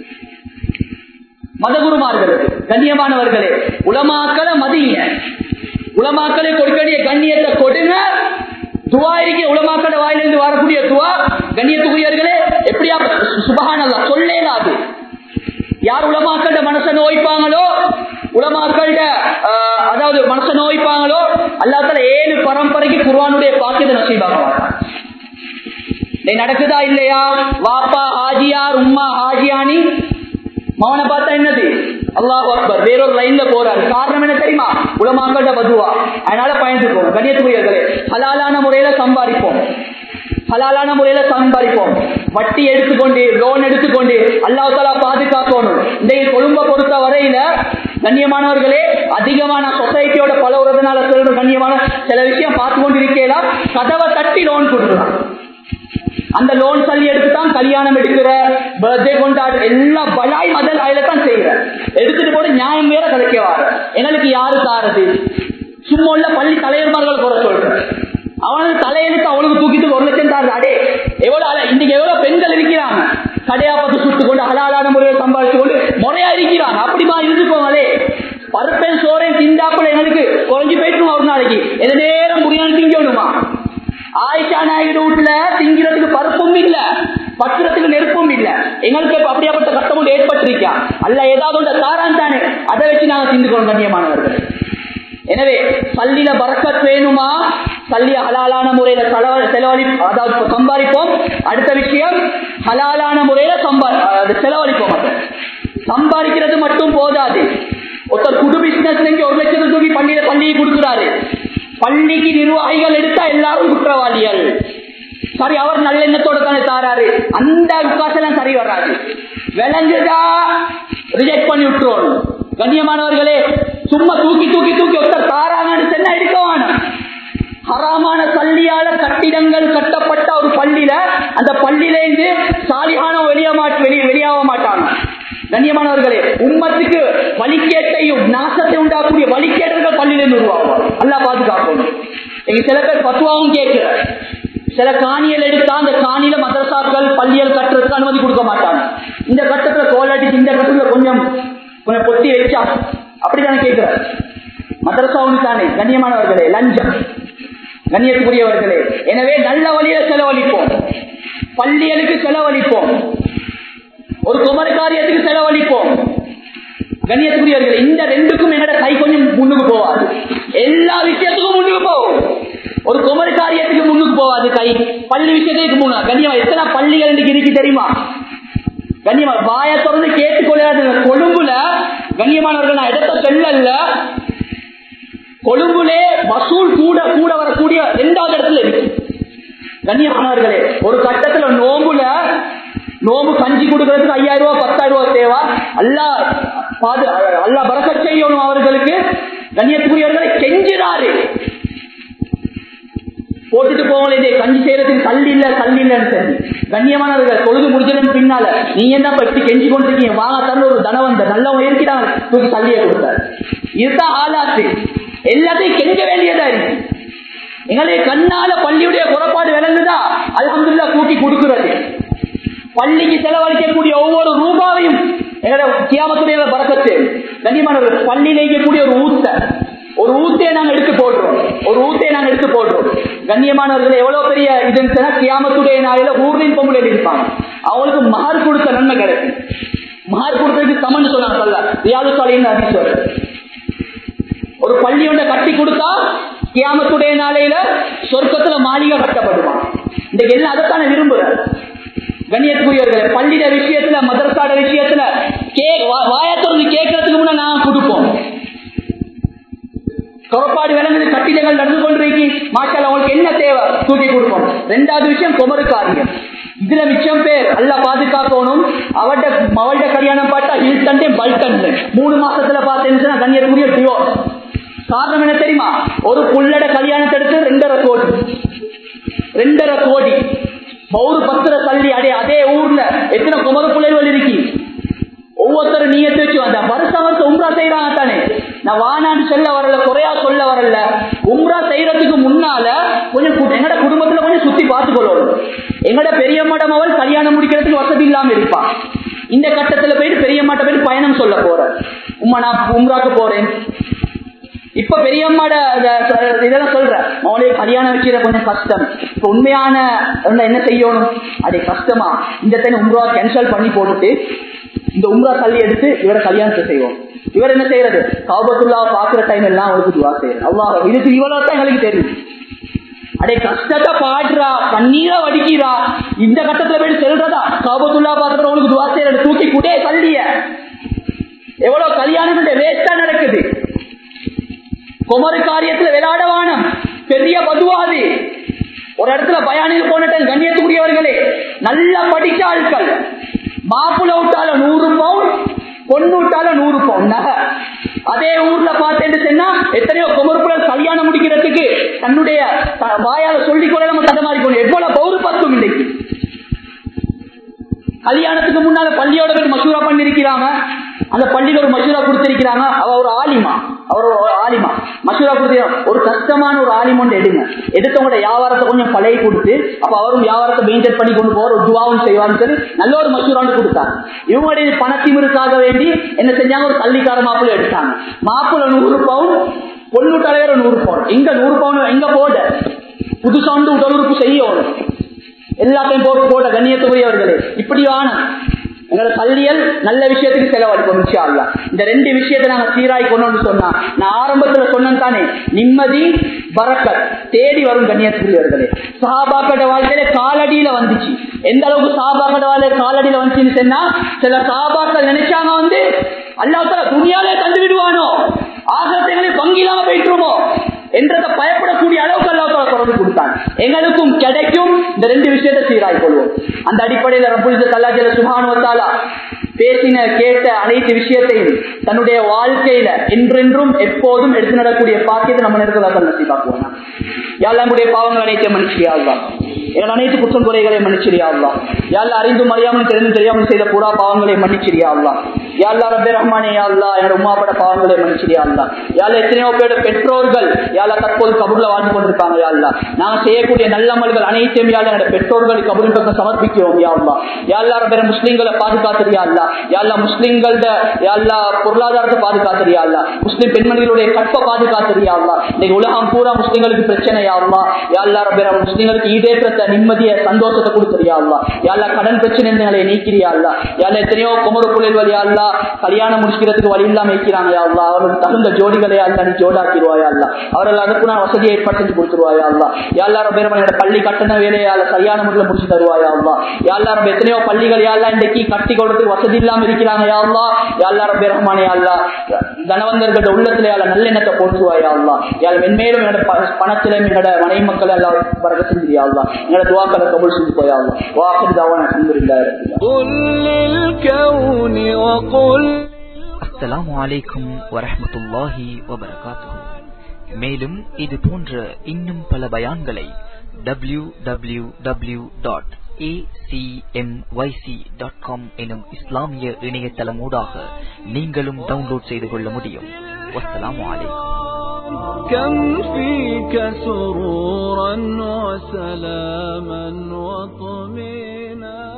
கண்ணியமானவர்களே, உலமாக்களை மதிங்க, உலமாக்களை கொடுக்க வேண்டிய கண்ணியத்தை கொடுங்க. துவா இருக்க உலமாக்கள வாயிலிருந்து வரக்கூடிய துவா, கண்ணியத்துக்குரியவர்களே, எப்படியா சுபஹானல்லாஹ் சொல்லேலாது. யார் உலமாக்கள மனசை நோய்ப்பாங்களோ உலமாக்கள அதாவது மனச நோய்ப்பாங்களோ அல்லாஹ் தஆலா 7 பரம்பரைக்கு குர்ஆனுடைய பாக்கியத்தை நசீபாக்குவாங்க. நடக்குதா இல்லையா? வாப்பா ஹாஜியார், உம்மா ஹாஜியானி, மவனை பார்த்தா என்னது அல்லாஹ் அக்பர், வேறொரு லைன்ல போறாரு. காரணம் என்ன தெரியுமா? உலமாக்கள பதுவா. அதனால பயந்துப்போம். கண்ணியத்துக்குரியவர்களே, ஹலாலான முறையில சம்பாதிப்போம், ஹலாலான முறையில சம்பாதிப்போம். வட்டி எடுத்துக்கொண்டு லோன் எடுத்துக்கொண்டு அல்லாஹ் தஆலா பாதுகாக்கணும். இந்த கொழும்பை பொறுத்த வரையில கண்ணியமானவர்களே, அதிகமான சொசைட்டியோட பழகுறதுனால சொல்ற கண்ணியமான சில விஷயம் பார்த்து கொண்டு இருக்கலாம். கதவை தட்டி லோன் கொடுக்குறான். அந்த லோன் சல்லி எடுத்துதான் கல்யாணம் எடுக்கிற, பர்த்டே கொண்டாடு, எல்லா பலாய் மதல் அதுல தான் செய்யற. எடுத்துட்டு போட்டு நியாயம் வேற கிடைக்கவாரு. எங்களுக்கு யாரு தாரது? சும்மா உள்ள பள்ளி தலைவர்மார்கள் குறை சொல்ற, அவனுக்கு தலையெழுத்து அவளுக்கு தூக்கிட்டு 1 லட்சம் தாரு. அடே எவ்வளவு இன்னைக்கு எவ்வளவு பெண்கள் இருக்கிறாங்க, கடையா பார்த்து சுட்டு கொண்டு ஹலாலான முறையை சம்பாதிச்சு கொண்டு முறையா இருக்கிறாங்க. அப்படிமா இருந்துக்கோங்களே. பருப்பேன் சோறையும் திண்டாப்புல எங்களுக்கு குறைஞ்சு போயிட்டு ஒரு நாளைக்கு எது நேரம் முடியாது திங்கணுமா? ஆயிஷா நாயுடு வீட்டுல திங்கிறதுக்கு பருப்பும் இல்ல, பத்திரத்துக்கு நெருப்பும் இல்ல. எங்களுக்கு அப்படியாப்பட்ட கஷ்டமும் ஏற்பட்டிருக்கா? அல்ல ஏதாவது ஒன்று தாரான் தானே, அதை வச்சு நாங்க திண்டுக்கணும் கண்ணியமானவர்கள். எனவே பள்ளியில பரக்கத் வேணுமா? பள்ளிய ஹலாலான முறையில செலவழி, அதாவது சம்பாதிப்போம். அடுத்த விஷயம் ஹலாலான முறையில செலவழிப்போம். சம்பாதிக்கிறது மட்டும் போதாது. ஒருத்தர் குடு பிசினஸ் 1 லட்சம் தூக்கி பள்ளியை கொடுக்கிறாரு. பள்ளிக்கு நிர்வாகிகள் எடுத்தா எல்லாரும் குற்றவாளிகள். சரி, அவர் நல்ல எண்ணத்தோட தானே தாராரு, அந்த விகாசம் சரி வராது. விளங்குதா? ரிஜெக்ட் பண்ணி விட்டுருவோம். கண்ணியமானவர்களே, சும்மா தூக்கி தூக்கி தூக்கி ஒருத்தர் தாராங்கன்னு சொன்னா எடுக்கவான. ஹராமான பள்ளியால கட்டிடங்கள் கட்டப்பட்ட ஒரு பள்ளியில, அந்த பள்ளியிலேருந்து சாலிகான வெளியாக மாட்டாங்க. கண்ணியமானவர்களே, உம்மத்துக்கு வழிகேட்டையும் நாசத்தை உண்டாக்கூடிய வழிகேட்டர்கள் பள்ளியிலிருந்து உருவாகும். அல்லாஹ் பாதுகாக்கணும். எங்க சில பேர் பத்துவாவும் கேட்கிற, சில காணிகள் எடுத்தா அந்த காணியில மதரசாக்கள் பள்ளிகள் கட்டுறதுக்கு அனுமதி கொடுக்க மாட்டாங்க. இந்த கட்டத்துல கோலாட்டி, இந்த கட்டத்துல கொஞ்சம் கொஞ்சம் பொத்தி வச்சா அப்படித்தானே கேட்கிற. மதரசா ஒன்று தானே. கண்ணியமானவர்களே, லஞ்சம். கண்ணியத்துக்குரியவர்களே, எனவே நல்ல வழியில செலவழிப்போம், பள்ளிகளுக்கு செலவழிப்போம், ஒரு குமர காரியத்துக்கு செலவழிப்போம். கண்ணியத்துக்குரியவர்களே, இந்த ரெண்டுக்கும் என்னோட கை கொஞ்சம் முன்னுக்கு போவாது. எல்லா விஷயத்துக்கும் முன்னுக்கு போகும். ஒரு குமர காரியத்துக்கு முன்னுக்கு போவாது கை, பள்ளி விஷயத்துக்கு முன்ன. கண்ணியமா எத்தனை பள்ளிகள் இருக்கு தெரியுமா? கண்ணியமா வாய தொடர்ந்து கேட்டுக்கொள்ளாது. கொழும்புல கண்ணியமானவர்கள், நான் இடத்த சொல்லல, கொழும்புலே வசூல் கூட கூட வரக்கூடிய 2வது இடத்துல இருக்கு. கண்ணியமானவர்களே, ஒரு கட்டத்துல நோம்பு கஞ்சி கொடுக்கறதுக்கு 5000 ரூபாய் 10,000 ரூபாய் தேவை. அல்லாஹ் பரக்கத் செய்யணும் அவர்களுக்கு. கண்ணியத்துக்குரியவர்களை கெஞ்சிறாரு, போட்டுட்டு போவங்களே கஞ்சி செய்யறதுக்கு கல் இல்லன்னு சொல்லி. கண்ணியமானவர்கள், பொழுது முடிஞ்சதுக்கு பின்னால நீங்க என்ன பற்றி கெஞ்சி கொண்டிருக்கீங்க, வாங்க தரல ஒரு தனவந்த நல்லவங்க இருக்கிறாங்க, தூக்கி தள்ளிய கொடுத்தாரு. இதுதான் ஆளாச்சு. எல்லாத்தையும் கெஞ்ச வேண்டியதா இருக்கு. எங்களுடைய கண்ணால பள்ளியுடைய குறைபாடு விளங்குதா? அல்ஹம்துலில்லாஹ் தூக்கி கொடுக்கிறது. பள்ளிக்கு செலவழிக்கக்கூடிய ஒவ்வொரு ரூபாவையும் எங்களோட கியாமத்துடைய பரக்கத்து. கண்ணியமானவர்கள், பள்ளியில இருக்கக்கூடிய ஒரு ஊத்தையை நாங்க எடுத்து போடுறோம். கண்ணியமானவர்கள், எவ்வளவு பெரிய இதுன்னு கியாமத்துடைய நாளில ஊர்லின் பொம்பளை இருப்பாங்க, அவங்களுக்கு மஹர் கொடுத்த நன்மை கிடைக்கும். மஹர் கொடுத்ததுக்கு சமன் சொன்னாங்க ரியாது சாலிஹின் ஹதீஸ். ஒரு பள்ளி ஒன்றை கட்டி கொடுத்தா கியாமத்துடைய நாளையில சொர்க்கத்துல மாளிகை கட்டப்படுமா. இன்றைக்கு எல்லாம் அதைத்தானே விரும்புற. கண்ணியத்துக்குரியவர்களே, பள்ளியில விஷயத்துல மதரசாட விஷயத்துல வாயத்தொருந்து கேட்கறதுக்கு முன்ன நான் கொடுப்போம். குறைபாடு விளங்குது, கட்டிடங்கள் நடந்து கொண்டிருக்கி, மாஷால் அவங்களுக்கு என்ன தேவை தூக்கி கொடுப்போம். 2வது விஷயம் குமரு காரியம். இதுல மிச்சம் பேர் அல்லாஹ் பாதுகாக்கணும். அவள்கிட்ட கல்யாணம் பார்த்தா ஹில்டன் பல்டன் 3 மாசத்துல பார்த்தேன்னு கண்ணியத்துக்குரிய டிவோர்ஸ். காரணம் என்ன தெரியுமா? ஒரு புள்ளட கல்யாணத்தை எடுத்து 2.5 கோடி பௌரு பத்திர தள்ளி. அதே ஊர்ல எத்தனை குமர பிள்ளைகள் இருக்கு. ஒவ்வொருத்தரும் நீயத்தை வச்சு வந்த வருஷம் உம்ரா செய்யறாங்க தானே. நான் வானான்னு சொல்ல வரல, குறையா சொல்ல வரல. உம்ரா செய்யறதுக்கு முன்னால கொஞ்சம் எங்கட குடும்பத்துல கொஞ்சம் சுத்தி பார்த்துக்கொள்ளணும். எங்கட பெரியம்மாடம் அவள் கல்யாணம் முடிக்கிறதுக்கு வசதி இல்லாம இருப்பான். இந்த கட்டத்துல போயிட்டு பெரியம்மாட்ட போயிட்டு பயணம் சொல்ல போற, உம்மா நான் உம்ராக்கு போறேன். இப்ப பெரியம்மாட இதெல்லாம் சொல்ற, மௌலிய கல்யாணம் வச்சுற கொஞ்சம் கஷ்டம். இப்ப உண்மையான என்ன செய்யணும்? அதே கஷ்டமா இந்த டைம் உம்ரா கேன்சல் பண்ணி போட்டுட்டு இந்த உம்ரா தள்ளி எடுத்து இவர கல்யாணத்தை செய்வோம். இவர் என்ன செய்யறது? காபத்துல்லாஹ் பாக்குற டைம் எல்லாம் அவருக்கு துவா செய்யறது. அல்லாஹ் இதுக்கு இவ்வளவு தான் எங்களுக்கு தெரியும். அடே கஷ்டத்தை பாடுறா, கண்ணீரா வடிக்கிறா, இந்த கட்டத்துல போய் செல்றதா? காபத்துல்லாஹ் பாக்குறவங்களுக்கு துவா செய்யறது. தூக்கி கூட்டே தள்ளிய எவ்வளவு கல்யாணம் வேஸ்டா நடக்குது. குமரு காரியத்துல விளையாடவானம் பெரிய பதுவாது. ஒரு இடத்துல பயானில் போன கண்ணியத்துக்குரியவர்களே, நல்லா படிச்ச ஆட்கள், மாப்புல விட்டால 100 பவுன், பொண்ணு விட்டால 100 பவுன் நகை. அதே ஊர்ல பார்த்தேன்னு சொன்னா எத்தனையோ குமருப்புகள் கல்யாணம் முடிக்கிறதுக்கு தன்னுடைய வாயால சொல்லிக் கொள்ள நம்ம தடமாறிக்கணும். எவ்வளவு பௌரு பத்தும் இல்லைக்கு. கல்யாணத்துக்கு முன்னால பள்ளியோட போய் மசூரா பண்ணிருக்கிறாங்க. அந்த பள்ளியில ஒரு மசூரா கொடுத்திருக்கிறாங்க. அவர் ஒரு ஆலிமா மசூரா கொடுத்து ஒரு கஷ்டமான ஒரு ஆலிம் ஒன்று எடுத்தவங்களோட வியாபாரத்தை கொஞ்சம் பழைய கொடுத்து, அப்ப அவரும் வியாபாரத்தை மெயின்டைன் பண்ணி கொண்டு போற ஒரு துவாவும் செய்வான்னு சொல்லி நல்ல ஒரு மசூரான்னு கொடுத்தாங்க. இவங்களுடைய பணத்திமிருக்காக வேண்டி என்ன செஞ்சாங்க, ஒரு கல்விக்கார மாப்பிள்ள எடுத்தாங்க. மாப்பிள்ள 100 பவுன், பொண்ணு தலைவர் 100 பவுன். எங்க 100 பவுன் எங்க போட புதுசா வந்து உடலுறுப்பு செய்யணும், எல்லாத்தையும் போட கண்ணியத்துக்குரியவர்களே. இப்படியான எங்களோட கல்வியல் நல்ல விஷயத்துக்கு செலவழிப்போம் இன்ஷா அல்லாஹ். இந்த 2 விஷயத்தை நாங்க சீராய் கொண்டு சொன்னா, நான் ஆரம்பத்துல சொன்னேன் தானே, நிம்மதி பரக்கத் தேடி வரும் கண்ணியத்துக்குரியவர்களே. சஹாபாக்களோட வாழ்க்கையில காலடியில வந்துச்சு. எந்த அளவுக்கு சஹாபாக்களோட வாழ்க்கை காலடியில வந்துச்சுன்னு சொன்னா, சில சஹாபாக்கள் நினைச்சாங்க வந்து அல்லாஹ் தஆலா துனியாலே தந்து விடுவானோ, ஆகிரத்தை பங்கிலாம போயிட்டுருமோ என்றதை பயப்படக்கூடிய அளவுக்கு அல்லாஹ் தஆலா தொடர்ந்து கொடுத்தாங்க. எங்களுக்கும் கிடைக்கும். இந்த 2 விஷயத்தை சீராய் கொள்வோம். அந்த அடிப்படையில் ரப்புல் இஸ்ஸத் அல்லாஹ் ஜல்ல சுப்ஹானஹு வ தஆலா பேசின கேட்ட அனைத்து விஷயத்தையும் தன்னுடைய வாழ்க்கையில என்றென்றும் எப்போதும் எடுத்து நடக்கூடிய பாக்கியத்தை நம்ம நேரத்தில் நசீபாக்குவோம். யா அல்லாஹ் நம்முடைய பாவங்கள் அனைத்தையும் மன்னிச்சியா அல்லாஹ், எங்கள் அனைத்து குற்றம் குறைகளை மன்னிச்சிரியா அல்லாஹ். யா அல்லாஹ் அறிந்தும் அறியாமல் தெரிந்தும் தெரியாமல் செய்த பூரா பாவங்களை மன்னிச்சிரியா அல்லாஹ். யா அல்லாஹ் ரப்பே ரஹ்மானே, யா அல்லாஹ் என்னோட உம்மாப்பட பாவங்களை மன்னிச்சிரியா அல்லாஹ். யா அல்லாஹ் எத்தனையோ பேரோட பெற்றோர்கள் யா அல்லாஹ் தற்போது கபூர்ல வாழ்ந்து கொண்டிருப்பாங்க. யா அல்லாஹ் நாங்க செய்யக்கூடிய நல்லமல்கள் அனைத்தையும் யா அல்லாஹ் என்னோட பெற்றோர்கள் கபூரின் பக்கம் சமர்ப்பிக்கிறோம். யா அல்லாஹ் யா அல்லாஹ் ரப்பே முஸ்லிம்களை பாதுகாத்துறியா அல்லாஹ். யா அல்லாஹ் முஸ்லிம்களோட யா அல்லாஹ் பொருளாதாரத்தை பாதுகாத்துறியா அல்லாஹ். முஸ்லிம் பெண்மணிகளுடைய கற்பை பாதுகாத்துறியா அல்லாஹ். இன்னைக்கு உலகம் பூரா முஸ்லிம்களுக்கு பிரச்சனை. யா அல்லாஹ் யா அல்லாஹ் ரப்பே முஸ்லிம்களுக்கு ஈடேற்றத்தை, நிம்மதியை, சந்தோஷத்தை கொடுத்துறியா அல்லாஹ். யா அல்லாஹ் கடன் பிரச்சனை நீக்கிறியா அல்லாஹ். யா அல்லாஹ் எத்தனையோ குமரு புள்ளைகள் யா அல்லாஹ் கல்யாணம் முடிக்கிறதுக்கு வழி இல்லாம வைக்கிறாங்க. யா அல்லாஹ் அவர்களுக்கு தகுந்த ஜோடிகளை அல்லா நீ ஜோடாக்கிடுவாயா அல்லாஹ். அவர்கள் அதுக்கு நான் வசதியை ஏற்பாடு செஞ்சு கொடுத்துருவாயா அல்லாஹ். யா அல்லாஹ் ரப்பே என்னோட பள்ளி கட்டண வேலையை சரியான முறையில் முடிச்சு தருவாயா அல்லாஹ். யா அல்லாஹ் ரப்பே எத்தனையோ பள்ளிகள் யா அல்லாஹ் இன்றைக்கு கட்டி கொடுறதுக்கு வசதி இல்லாம இருக்கிறாங்க. யா அல்லாஹ் யா அல்லாஹ் ரப்பே ரஹ்மானே, யா அல்லாஹ் தனவந்தர்களோட உள்ளத்துல யா அல்லாஹ் நல்லெண்ணத்தை போற்றுவாயா அல்லாஹ். யா அல்லாஹ் மென்மேலும் என்னோட பணத்தில என்னோட மனைவி மக்கள் எல்லாம் பரக்க செஞ்சியா அல்லாஹ். என்னோட துஆக்களை கபூல் செஞ்சு போயா அல்லாஹ். வாஹிர் தஅவானா அல்ஹம்துலில்லாஹி ரப்பில் ஆலமீன். அஸ்ஸலாமு அலைக்கும் வரஹ்மத்துல்லாஹி வபரகாத்துஹு. மேலும் இது போன்ற இன்னும் பல பயான்களை www.acmyc.com எனும் இஸ்லாமிய இணையதளமூடாக நீங்களும் டவுன்லோட் செய்து கொள்ள முடியும். வஸ்ஸலாமு அலைக்கும். كم فيك سرورا وسلاما وطمينا